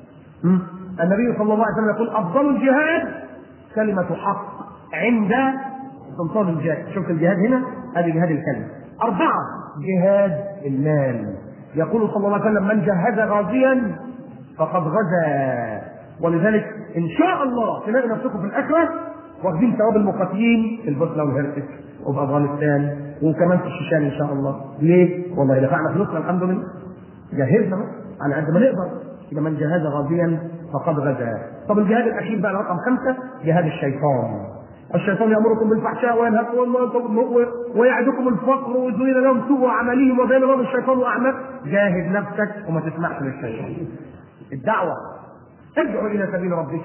النبي صلى الله عليه وسلم يقول أفضل الجهاد كلمة حق عند سلطان الجائر. شوف الجهاد هنا هذه جهاد الكلمة. 4 جهاد المال. يقول صلى الله عليه وسلم من جهز غازيا فقد غزا. ولذلك ان شاء الله تلاقي نفسكم في الاخره واخدين ثواب المقاتلين في البوسنه والهرسك وفي افغانستان وكمان في الشيشان ان شاء الله. ليه؟ والله دفعنا فلوسنا الحمد لله جهزنا على قد ما نقدر. يبقى من جهز غازيا فقد غزا. طب الجهاد الاخير بقى رقم 5 جهاد الشيطان. الشيطان يامركم بالفحشاء وينهاكم ويعدكم الفقر ويزين لهم سوء اعمالهم وبين لهم الشيطان اعمال. جاهد نفسك وما تسمحش للشيطان. الدعوه ادعو الى سبيل ربك.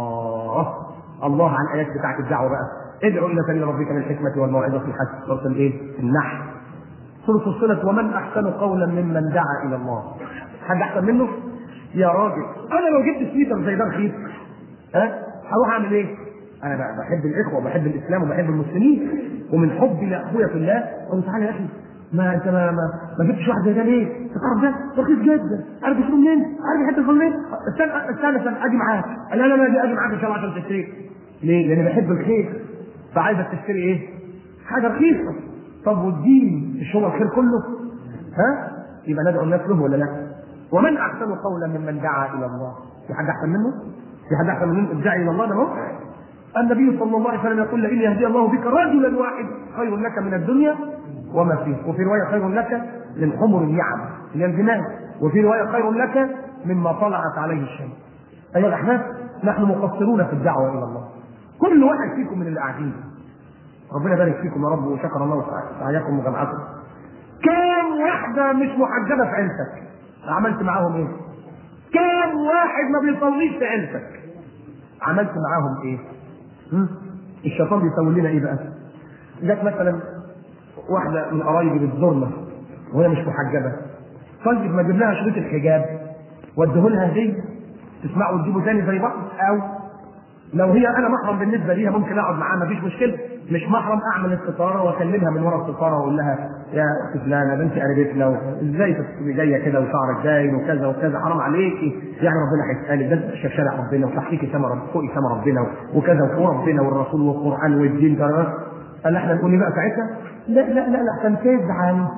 الله عن الايات بتاعت الدعوه بقى. ادعو الى سبيل ربك بالحكمه والموعظه الحسنه. سوره الايه؟ النحل. سوره فصلت ومن احسن قولا ممن دعا الى الله. حد احسن منه؟ يا راجل انا لو جبت سويتر زي ده رخيص هروح اعمل ايه؟ انا بحب الاخوه وبحب الاسلام وبحب المسلمين ومن حبي لاخويا في الله اقول تعالى يا اخي ما انت ما جبتش واحد زي ده ليه؟ تعرف ده رخيص جدا. عارف اسمه منين؟ عارف الحته الفلانيه؟ استنى اجي معاك. لا اجي معاك ان شاء الله عشان تشتري. ليه؟ لاني بحب الخير فعايزك تشتري ايه؟ حاجه رخيصه. طب والدين مش هو الخير كله؟ يبقى ندعو الناس له ولا لا؟ ومن احسن قولا ممن دعا الى الله. في حد احسن منه؟ في حد احسن منه الداعي الى الله ده هو؟ النبي صلى الله عليه وسلم يقول لئن يهدي الله بك رجلا واحد خير لك من الدنيا وما فيه. وفي روايه خير لك من حمر النعم اللي هي الجمال. وفي روايه خير لك مما طلعت عليه الشمس. ايها الاحباب نحن مقصرون في الدعوه الى الله. كل واحد فيكم من اللي قاعدين ربنا يبارك فيكم يا رب وشكر الله سعيكم وجمعكم. كم واحده مش محجبه في عيلتك عملت معاهم ايه؟ كم واحد ما بيصليش في عيلتك عملت معاهم ايه؟ الشيطان بيسوي لنا ايه بقى؟ جت مثلا واحده من قرايبي بتزورنا وهي مش محجبه. طيب ما اجيب لها شريط الحجاب واديه لها هديه تسمعوا وتجيبوا تاني زي بعض. او لو هي انا محرم بالنسبه ليها ممكن اقعد معاها مفيش مشكله. مش محرم اعمل الستاره واكلمها من ورا الستاره واقول لها يا اخت فلانه ده انت قريبتنا ازاي تبقي جايه كده وشعرك باين وكذا وكذا حرام عليكي يعني ربنا هيسالك ده انت شارع ربنا وتحتيكي سما فوقي سما ربنا وكذا وربنا والرسول والقران والدين ده. قال احنا نقول ايه بقى ساعتها؟ لا عشان تزعل.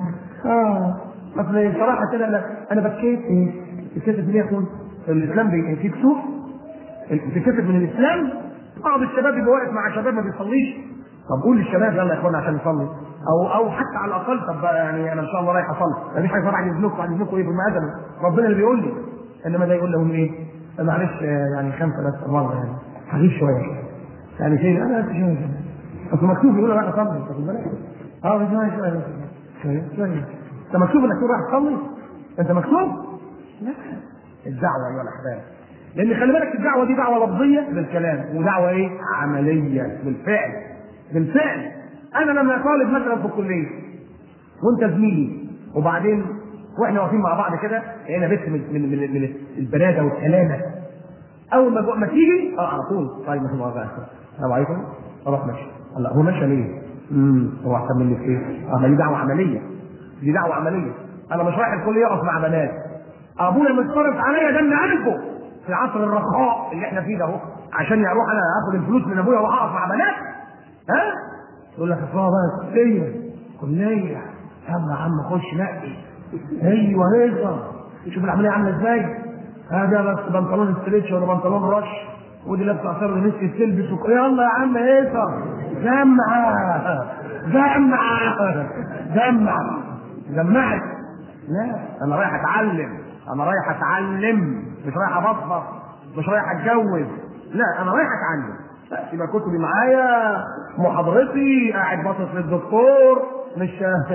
اصل بصراحه كده انا بكيت بكيت ليه يكون الاسلام في كسوف بتكتب من الاسلام. بعض الشباب يبقى واقف مع شباب ما بيصليش. طب قول للشباب يلا يا اخوانا عشان نصلي او حتى على الاقل طب يعني انا ان شاء الله رايح اصلي مفيش حاجه طبعا يذنكم ايه بالمعادله ربنا اللي بيقول لي. انما ده يقول لهم ايه؟ معلش يعني 5 بس مره يعني حغيب شويه يعني فين انا اصل مكتوب يقول رايح اصلي، تاخد بالك؟ شويه انت مكتوب انك تروح تصلي؟ انت مكتوب؟ لا. الدعوه ايها الاحباب، لان خلي بالك الدعوه دي دعوه لفظيه بالكلام، ودعوه ايه؟ عمليه بالفعل. بالفعل انا لما طالب مثلا في الكليه وانت زميلي، وبعدين واحنا واقفين مع بعض كده لقينا بنت من البلاده والسلامه، اول ما تيجي على طول طيب ما هو بقى السلام عليكم اروح ماشي. الله هو ماشي ليه؟ هو احسن مني في ايه؟ ما دي دعوه عمليه، دي دعوه عمليه. انا مش رايح الكليه اقف مع بنات، ابويا متصرف عليا دم قلبه في عصر الرخاء اللي احنا فيه ده اهو، عشان اروح انا اخد الفلوس من ابويا واقف مع بنات؟ ها؟ يقول لك اصلها بقى كليه يلا يا عم خش نقي. ايوه هيصه، شوف العمليه عامله ازاي؟ هذا بس بنطلون ستريتش ولا بنطلون رش، ودي لابسه عصير ونسي تلبس يلا يا عم هيصه جمعت. لا انا رايح اتعلم، مش رايح ابطبط، مش رايح اتجوز، لا انا رايح اتعلم. يبقى كتبي معايا، محاضرتي، قاعد باصص للدكتور، مش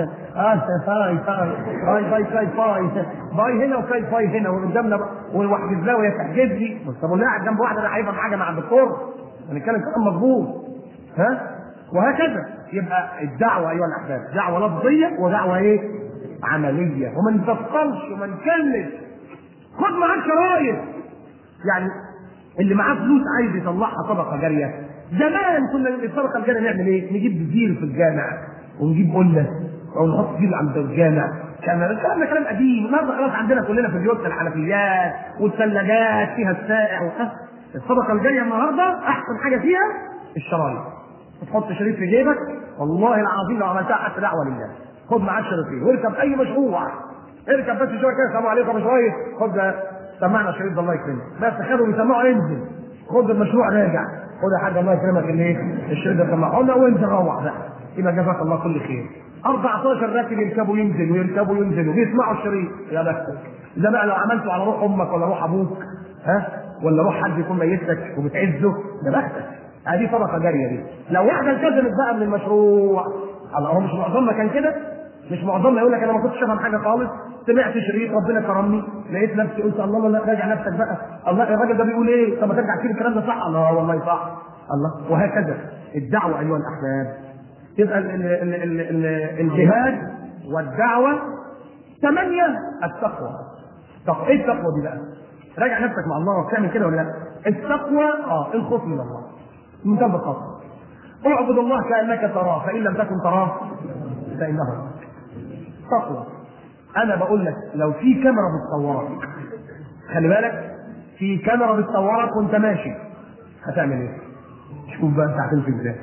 باي هنا وفاي هنا وقدامنا وواحد لا وهي تحجز لي. طب واللي قاعد جنب واحده ده هيفهم حاجه مع الدكتور؟ هنتكلم كلام مظبوط. وهكذا. يبقى الدعوه ايها الاحباب دعوه لفظيه ودعوه ايه؟ عمليه. وما نتفصلش وما نكلش. خد معاك شرايط، يعني اللي معاه فلوس عايز يطلعها صدقه جاريه. زمان كنا الصدقه الجاريه نعمل ايه؟ نجيب زير في الجامع ونجيب قله او نحط زير عند الجامع. كلام قديم. النهارده خلاص عندنا كلنا في بيوتنا الحنفيات والثلاجات فيها السائع الصدقه الجاريه النهارده احسن حاجه فيها الشرايط. تحط شريط في جيبك، والله العظيم لو عملتها حتى دعوه لله. خد معاك شريطين واركب اي مشروع، اركب بس شويه كده السلام عليكم شويه، خد سمعنا الشريط ده الله يكرمك، بس خدوا بيسمعوا انزل، خد المشروع راجع، خد يا حاج الله يكرمك الايه؟ الشريط ده سمعه لنا وانت روح بقى، يبقى جزاك الله كل خير. 14 راكب يركبوا ينزل ويركبوا ينزلوا بيسمعوا الشريط، يا بختك. ده بقى لو عملته على روح امك ولا روح ابوك ولا روح حد يكون ميتك وبتعزه، ده بختك. هذه صدقه جاريه دي. لو واحده التزمت بقى من المشروع، الله هو مش معظمنا كان كده؟ مش معظمنا يقول لك انا ما كنتش افهم حاجه خالص، سمعت شريط ربنا كرمني، لقيت نفسي قلت الله لا راجع نفسك بقى، الله الراجل ده بيقول ايه؟ طب ما ترجع تشيل الكلام ده صح؟ الله والله صح. الله وهكذا الدعوه ايها الاحباب. يبقى الجهاد والدعوه 8 التقوى. طب ايه التقوى دي بقى؟ راجع نفسك مع الله وبتعمل كده ولا لا؟ التقوى الخوف من الله. منتهى البساطه. اعبد الله كانك تراه فان لم تكن تراه فانه تقوى. انا بقول لك لو في كاميرا بتصورك، خلي بالك في كاميرا بتصورك وانت ماشي، هتعمل ايه؟ شوف بقى انت هتمشي ازاي.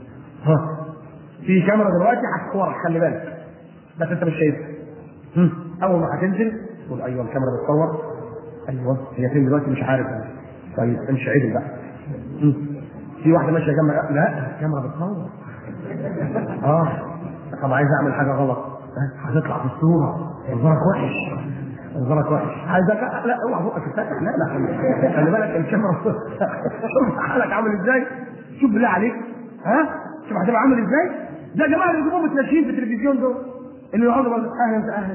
في كاميرا دلوقتي هتصورك، خلي بالك بس انت مش شايفها. اول ما هتنزل تقول ايوه الكاميرا بتصور، ايوه هي فين دلوقتي مش عارف انا. طيب امشي عدل بقى. في واحده ماشيه جنب، لا الكاميرا بتصور. طب عايز اعمل حاجه غلط، هتطلع في الصوره، منظرك وحش، عايزك لا اوعى بقك تفتح، لا خلي بالك الكاميرا. شوف حالك عامل ازاي، شوف بالله عليك شوف هتبقى عامل ازاي. ده يا جماعه اللي بيجيبوهم متنشين في التلفزيون دول اللي يقعدوا اهلا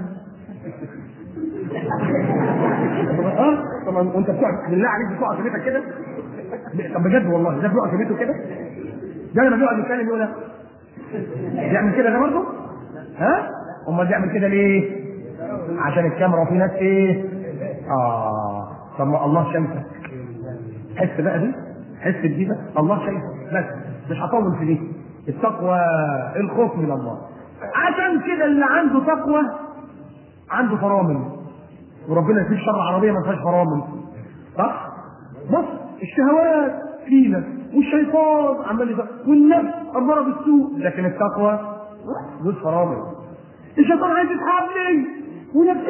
طبعا وانت بتقعد بالله عليك بتقعد في بيتك كده. طب بجد والله ده بيقعد في بيته كده، ده لما بيقعد يتكلم يقول يعمل كده ده برضه امال بيعمل كده ليه؟ عشان الكاميرا وفي ناس ايه؟ طب ما الله شايفك، حس بقى دي، حس بدي بقى، الله شايفك بس مش هطول في دي. التقوى الخوف من الله. عشان كده اللي عنده تقوى عنده فرامل، وربنا يسيب شر العربيه ما فيهاش فرامل، صح؟ بص الشهوات فينا والشيطان عمال والنفس اماره بالسوء، لكن التقوى دوس فرامل. الشيطان عايز يسحبني ونفسي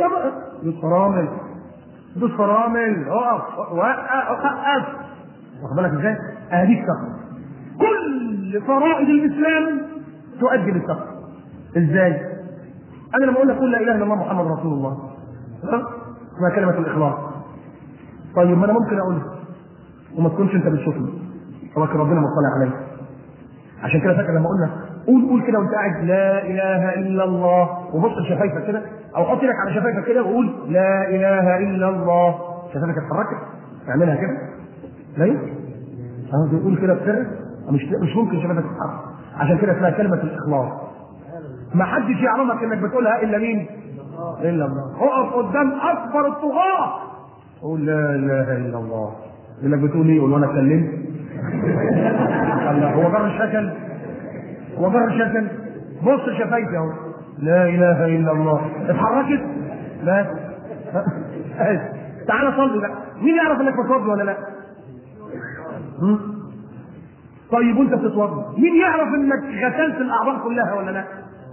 دوس فرامل اقف واخد بالك ازاي؟ اهديك تقوى. كل فرائض الاسلام تؤدي للتقوى. ازاي؟ انا لما اقول لك قل لا اله الا الله محمد رسول الله اسمها كلمه الاخلاص. طيب ما انا ممكن اقولها وما تكونش انت بتشوفني، ولكن ربنا مطلع عليك. عشان كده فاكر لما قلنا قول كده وانت قاعد لا اله الا الله، وبص لشفايفك كده او حط ايدك على شفايفك كده وقول لا اله الا الله، شفايفك اتحركت، اعملها كده. لا يمكن. بتقول كده بسر، مش ممكن شفايفك تتحرك. عشان كده اسمها كلمه الاخلاص. ما حدش يعلمك انك بتقولها الا مين؟ الا الله. اقف قدام اكبر الطغاة قول لا اله الا الله. يقول لك بتقول ايه؟ قول وانا اتكلمت. الله، هو جر الشكل؟ هو جر الشكل؟ بص شفايفي اهو لا اله الا الله، اتحركت؟ لا. تعالى صلي بقى، مين يعرف انك بتصلي ولا لا؟ طيب وانت بتتوضا مين يعرف انك غسلت الاعضاء كلها ولا لا؟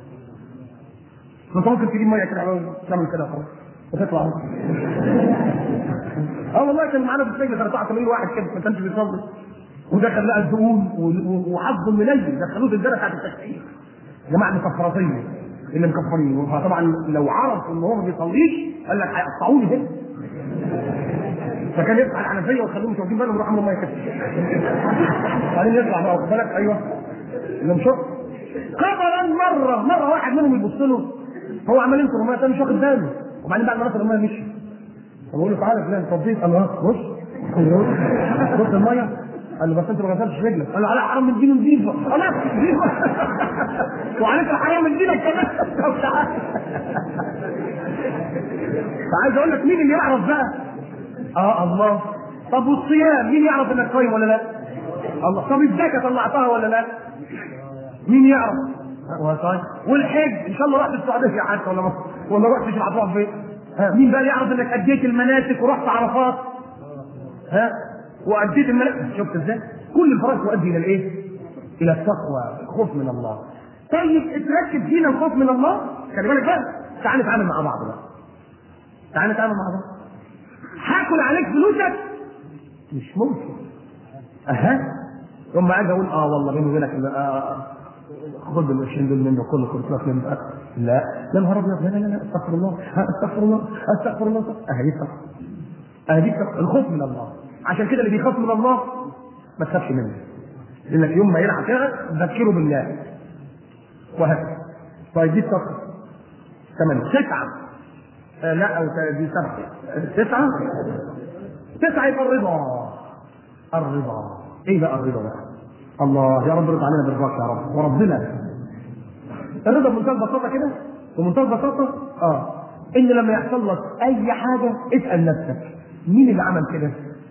انت ممكن تجيب ميه كده تعمل كده خلاص وتطلع. والله كان معانا في السجن 83 واحد كده ما كانش بيصلي ودخل لقى الدهون وحظه منيل، دخلوه في الدرجه بتاعت التكفير. جماعه مكفرتين اللي مكفرين، فطبعا لو عرف ان هو ما بيصليش قال لك هيقطعوني هنا. فكان يفتح الحنفيه ويخلوهم مش واخدين بالهم يروح عاملين ميه كده. بعدين يطلع بقى واخد بالك. ايوه اللي مشط قدرا مره واحد منهم يبص له هو عمال ينكر الميه ده مش واخد باله، وبعدين بعد ما نصر الميه مشي. فبقول له تعالى فلان صديق، قال له بص بص الميه، قال له بس انت ما غسلتش رجلك، قال له على حرام من دين نضيفه خلاص وعليك الحرام من دينك كمان. فعايز اقول لك مين اللي يعرف بقى؟ الله. طب والصيام مين يعرف انك صايم ولا لا؟ الله. طب الزكاه طلعتها ولا لا؟ مين يعرف؟ والحج ان شاء الله رحت السعوديه حتى ولا رحتش العطاء فين؟ مين بقى يعرف انك اديت المناسك ورحت عرفات؟ واديت المناسك. شفت ازاي؟ كل الفرائض تؤدي الى الايه؟ الى التقوى، الخوف من الله. طيب اتركب فينا الخوف من الله، خلي بالك بقى، تعال نتعامل مع بعض بقى. تعال نتعامل مع بعض. هاكل عليك فلوسك؟ مش ممكن. ثم عايز اقول والله بيني وبينك خد ال 20 دول منه كله كرسيات منه. لا يا نهار ابيض، لا استغفر الله استغفر الله. اهديك الخوف من الله. عشان كده اللي بيخاف من الله ما تخافش منه، لانك يوم ما يلعب كده ذكره بالله وهكذا. طيب دي الصفقه 8 9 لا او دي 7 9 يبقى الرضا. ايه بقى الرضا بقى؟ الله يا رب ارضى علينا برضاك يا رب. وربنا الرضا بمنتهى البساطه كده، بمنتهى البساطه ان لما يحصل لك اي حاجه اسال نفسك مين اللي عمل كده؟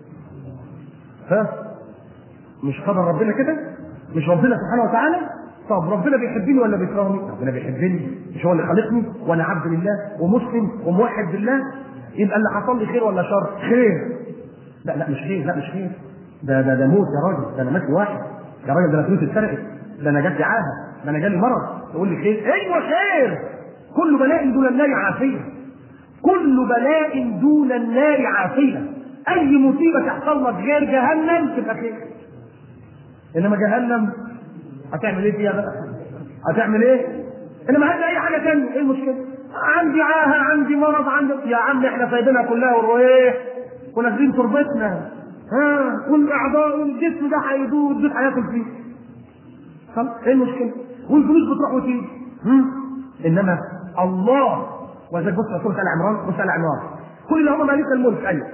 مش قدر ربنا كده؟ مش ربنا سبحانه وتعالى؟ طب ربنا بيحبني ولا بيكرهني؟ ربنا بيحبني، مش هو اللي خلقني وانا عبد لله ومسلم وموحد بالله؟ يبقى اللي حصل لي خير ولا شر؟ خير. لا مش خير، لا مش خير، ده موت يا راجل، ده انا مات واحد يا راجل، ده انا فلوسي اتسرقت، ده انا جات لي عاهه، ده انا جالي مرض، تقول لي خير؟ ايوه خير. كل بلاء دون النار عافيه، كل بلاء دون النار عافيه. اي مصيبه تحصل لك غير جهنم تبقى خير. انما جهنم هتعمل ايه فيها بقى؟ هتعمل ايه؟ انما هات اي حاجه ثانيه، ايه المشكله؟ عندي عاهه، عندي مرض، عندي يا عم احنا سايبينها كلها وايه؟ ونازلين تربتنا والاعضاء والجسم ده هيدود، الجسم هياكل فيه. خلاص ايه المشكله؟ والفلوس بتروح وتيجي. انما الله، وذلك بص سوره ال عمران، بص ال عمران، كل اللي هم مالك الملك. ايوه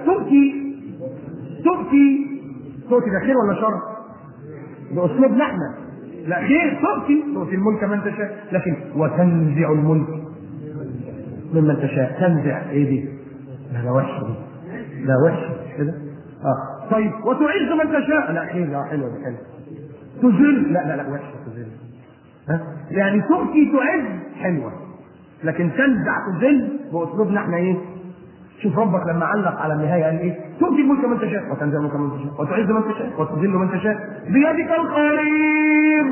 تؤتي ده خير ولا شر؟ باسلوبنا احنا لا خير. تؤتي الملك من تشاء، لكن وتنزع الملك ممن تشاء. تنزع ايه دي؟ لا وحشه دي، لا وحشه كده. طيب وتعز من تشاء، لا خير، لا حلوه دي، حلوه. تذل، لا وحشه تذل. يعني تؤتي تعز حلوه، لكن تنزع تذل باسلوبنا احنا ايه؟ شوف ربك لما علق على النهايه قال ايه؟ تؤتي الملك من تشاء وتنزع الملك من تشاء وتعز من تشاء وتذل من تشاء بيدك الخير.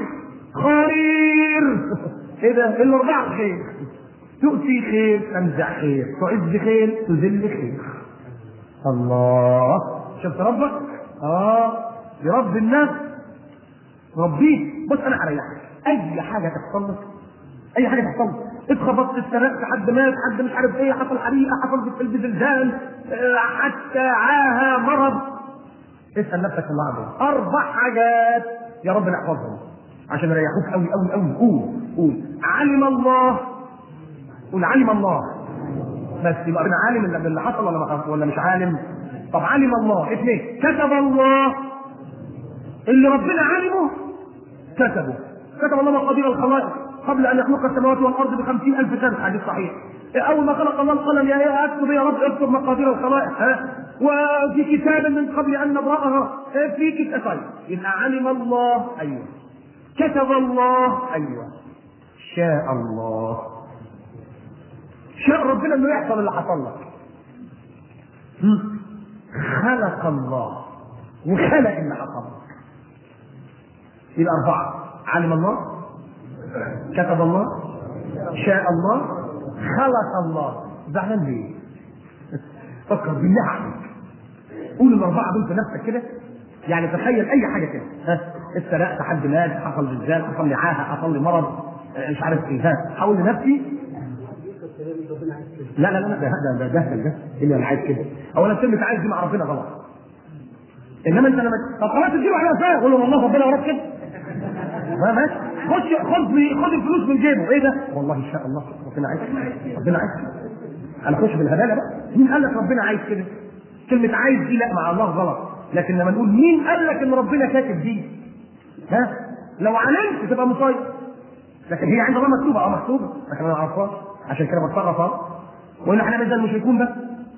ايه ده؟ الاربعه خير. تؤتي خير، تنزع خير، تعز خير، تذل خير. الله. شفت ربك؟ برب الناس ربيك. بص انا هريحك، اي حاجه تحصل لك، اي حاجه تحصل لك، اتخبطت، اتسرقت، حد مات، حد مش عارف ايه، حصل حريقه، حصل في قلب زلزال، حتى عاهه، مرض، اسال نفسك اللي عنده 4 حاجات يا رب نحفظهم. عشان يريحوك قوي قوي قوي. قول علم الله. قول علم الله بس. يبقى انا عالم باللي حصل ولا مش عالم؟ طب علم الله. اثنين، كتب الله. اللي ربنا علمه كتبه. كتب الله مقادير الخلائق قبل ان يخلق السماوات والارض ب50,000 سنه، حديث صحيح. اول ما خلق الله القلم، يا اكتب يا رب اكتب مقادير الخلائق، وفي كتاب من قبل ان نبراها، في كتاب. طيب يبقى علم الله، ايوه. كتب الله، ايوه. شاء الله. شاء ربنا انه يحصل اللي حصل لك. خلق الله وخلق اللي حصل لك. يبقى 4: علم الله، كتب الله، شاء الله، خلق الله. زعلان ليه؟ فكر بالله عليك. قول ال4 دول في نفسك كده. يعني تخيل اي حاجه كده، اتسرقت، حد مات، حصل زلزال، حصل لي عاهه، حصل لي مرض، مش عارف ايه، حول لنفسي. لا ده اللي انا عايز كده. اولا كلمه عايز دي مع ربنا غلط. انما انت لما طب خلاص تديله على قفاه، قول له والله ربنا وراك كده. ماشي، خد الفلوس من جيبه. ايه ده؟ والله ان شاء الله ربنا عايز. انا اخش بالهباله بقى. مين قال لك ربنا عايز كده؟ كلمه عايز دي لا مع الله غلط. لكن لما نقول مين قال لك ان ربنا كاتب دي؟ لو علمت تبقى مصيب. لكن هي عند الله مكتوبه، مكتوبه، لكن انا عارفها، عشان كده بتصرف. وإن احنا مثل المشركون بس.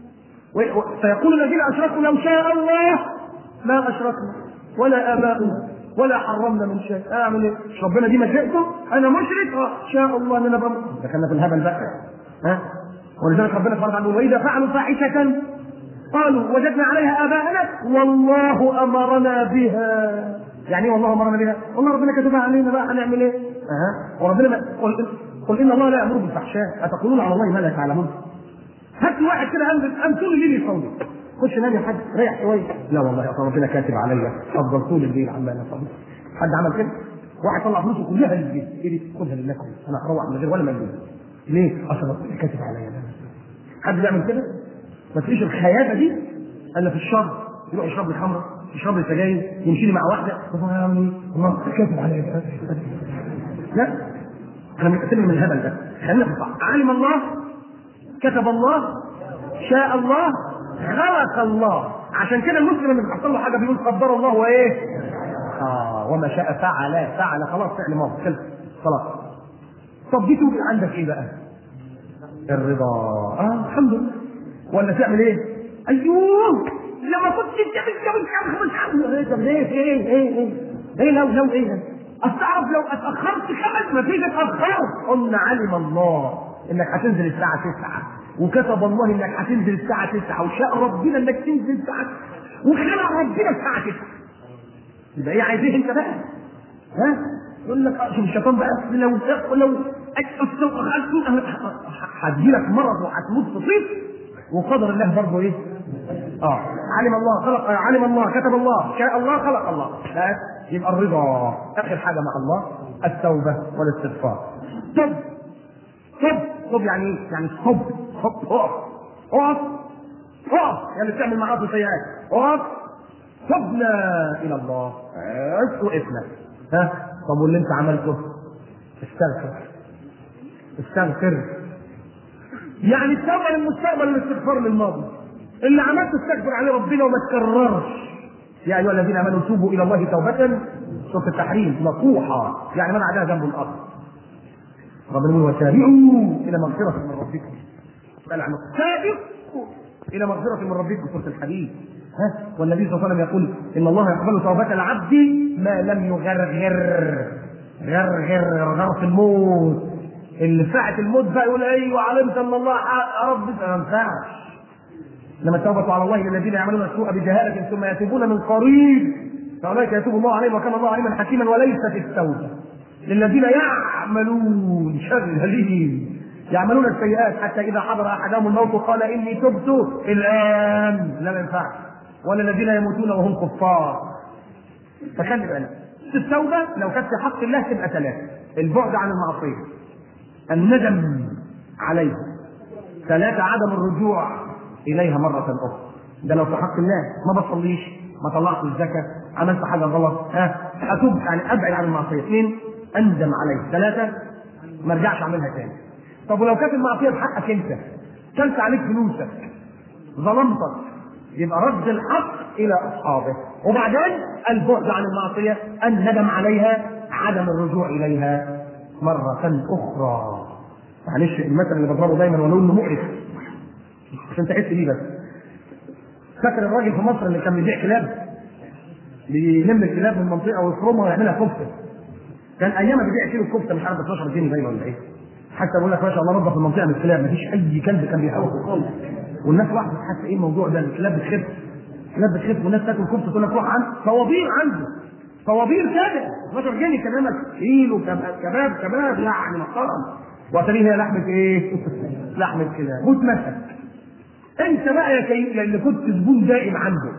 فيقول الذين اشركوا لو شاء الله ما اشركنا ولا اباؤنا ولا حرمنا من شيء. اعمل ايه؟ مش ربنا دي مشيئته؟ انا مشرك، شاء الله ان انا ابقى. دخلنا في الهبل بقى. ولذلك ربنا سبحانه وتعالى واذا فعلوا فاحشه قالوا وجدنا عليها اباءنا والله امرنا بها. يعني ايه والله امرنا بها؟ والله ربنا كتبها علينا، بقى هنعمل ايه؟ وربنا قل ان الله لا يامر بالفحشاء اتقولون على الله ما لا تعلمون. هات واحد كده قام طول الليل يصلي، خش نام يا حاج ريح شويه. لا والله اصل ربنا كاتب عليا افضل طول الليل عمال اصلي. حد عمل كده؟ واحد طلع فلوسه كلها للبيت، ايه دي؟ خدها لله كلها، انا هروح من غير ولا مليون. ليه؟ اصل ربنا كاتب عليا. حد بيعمل كده؟ ما تلاقيش الخيابه دي الا في الشر. يروح يشرب لي خمره، يشرب لي سجاير، يمشي لي مع واحده، الله كاتب عليا. لا انا متأثر من الهبل ده. خلينا في الصح. علم الله، كتب الله، شاء الله، خلق الله. عشان كده المسلم اللي بيحصل له حاجه بيقول قدر الله وايه؟ وما شاء فعل خلاص، فعل ماضي خلاص. طب دي توجد عندك ايه بقى؟ الرضا. الحمد لله. ولا تعمل ايه؟ ايوه لما كنت طب ليه لو ايه استعرف لو اتاخرت خمس ما فيش اتاخرت. قلنا علم الله انك هتنزل الساعه 9 وكتب الله انك هتنزل الساعه 9 وشاء ربنا انك تنزل الساعه وخلق ربنا الساعه 9. يبقى ايه عايز ايه انت بقى؟ يقول لك شوف الشيطان بقى لو هتجيلك مرض وهتموت في طيف وقدر الله برضه ايه؟ علم الله، خلق، علم الله، كتب الله، شاء الله، خلق الله. لا يبقى الرضا. اخر حاجه مع الله التوبه والاستغفار. طب يعني ايه؟ يعني اقف يا اللي بتعمل معاصي سيئات، اقف تبنا الى الله، وقفنا. طب واللي انت عملته؟ استغفر. يعني التوبه للمستقبل والاستغفار للماضي. اللي عملته استغفر عليه ربنا وما تكررش. يا ايها الذين امنوا توبوا الى الله توبه، سوره التحريم، نصوحا، يعني من عداها ذنب الارض. ربنا يقول وسارعوا الى مغفره من ربكم. سابقوا الى مغفره من ربكم، سوره الحديد. والنبي صلى الله عليه وسلم يقول ان الله يقبل توبه العبد ما لم غرغر في الموت. اللي ساعة الموت بقى يقول ايوه علمت ان الله رب، ما ينفعش. لما التوبة على الله للذين يعملون السوء بجهالة ثم يتوبون من قريب فاولئك يتوب الله عليهم وكان الله عليما حكيما. وليست التوبة للذين يعملون يعملون السيئات حتى اذا حضر احدهم الموت قال اني تبت الان. لا ينفعش. ولا الذين يموتون وهم كفار. فخلي بالك التوبة لو كانت في حق الله تبقى 3: البعد عن المعصية، الندم عليها، 3 عدم الرجوع اليها مرة اخرى. ده لو في حق الله. ما بصليش، ما طلعت الزكاة، عملت حاجه غلط اتوب، يعني ابعد عن المعصيه. 2 اندم عليه. 3 ما ارجعش اعملها تاني. طب ولو كانت المعصيه بحقك انت، كلت عليك فلوسك، ظلمتك، يبقى رد الحق الى اصحابه، وبعدين البعد عن المعصيه، الندم عليها، عدم الرجوع اليها مره اخرى. معلش المثل اللي بضربه دايما ولو انه مقرف عشان تحس بيه بس. فاكر الراجل في مصر اللي كان بيبيع كلاب؟ بيلم الكلاب من المنطقه ويفرمها ويعملها كفته. كان ايامها بيبيع كيلو كفته مش عارف ب 12 جنيه باين ولا ايه. حتى بقول لك ما شاء الله نظف المنطقه من الكلاب، مفيش اي كلب كان بيحاول خالص. والناس واحده حاسه ايه الموضوع ده؟ الكلاب بتخف، الكلاب بتخف، والناس تاكل كفته تقول لك روح عنده طوابير، عنده طوابير كده 12 جنيه كمان كيلو كباب يعني محترم، وتريها لحمه ايه؟ لحمه كلاب. واتمسك. انت بقى يا كيل اللي كنت زبون دائم عنده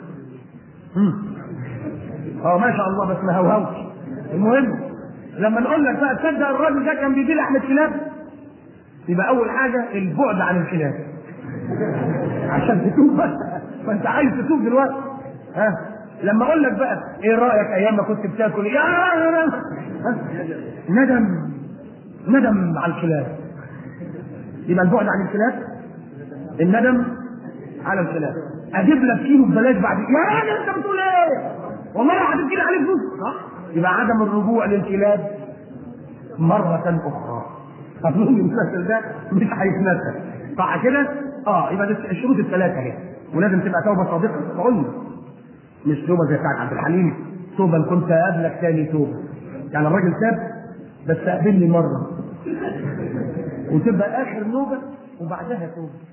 ما شاء الله بس ما هوهوش. المهم لما نقول لك بقى تصدق الراجل ده كان بيبيع لحمه كلاب، يبقى اول حاجه البعد عن الكلاب عشان تتوب بس. فانت عايز تتوب دلوقتي. لما اقول لك بقى ايه رايك ايام ما كنت بتاكل ندم على الكلاب، يبقى البعد عن الكلاب، الندم على الكلاب. اجيب لك كيلو ببلاش بعد انت بتقول ايه؟ والله هتديني عليه فلوس صح؟ يبقى عدم الرجوع للكلاب مرة أخرى. أظن المثل ده مش هيتنسى صح كده؟ يبقى ده الشروط الثلاثة اهي، ولازم تبقى توبة صادقة. قلنا مش توبة زي بتاعت عبد الحليم، توبة كنت أقابلك تاني توبة. يعني الراجل تاب بس قابلني مرة، وتبقى آخر نوبة وبعدها توبة.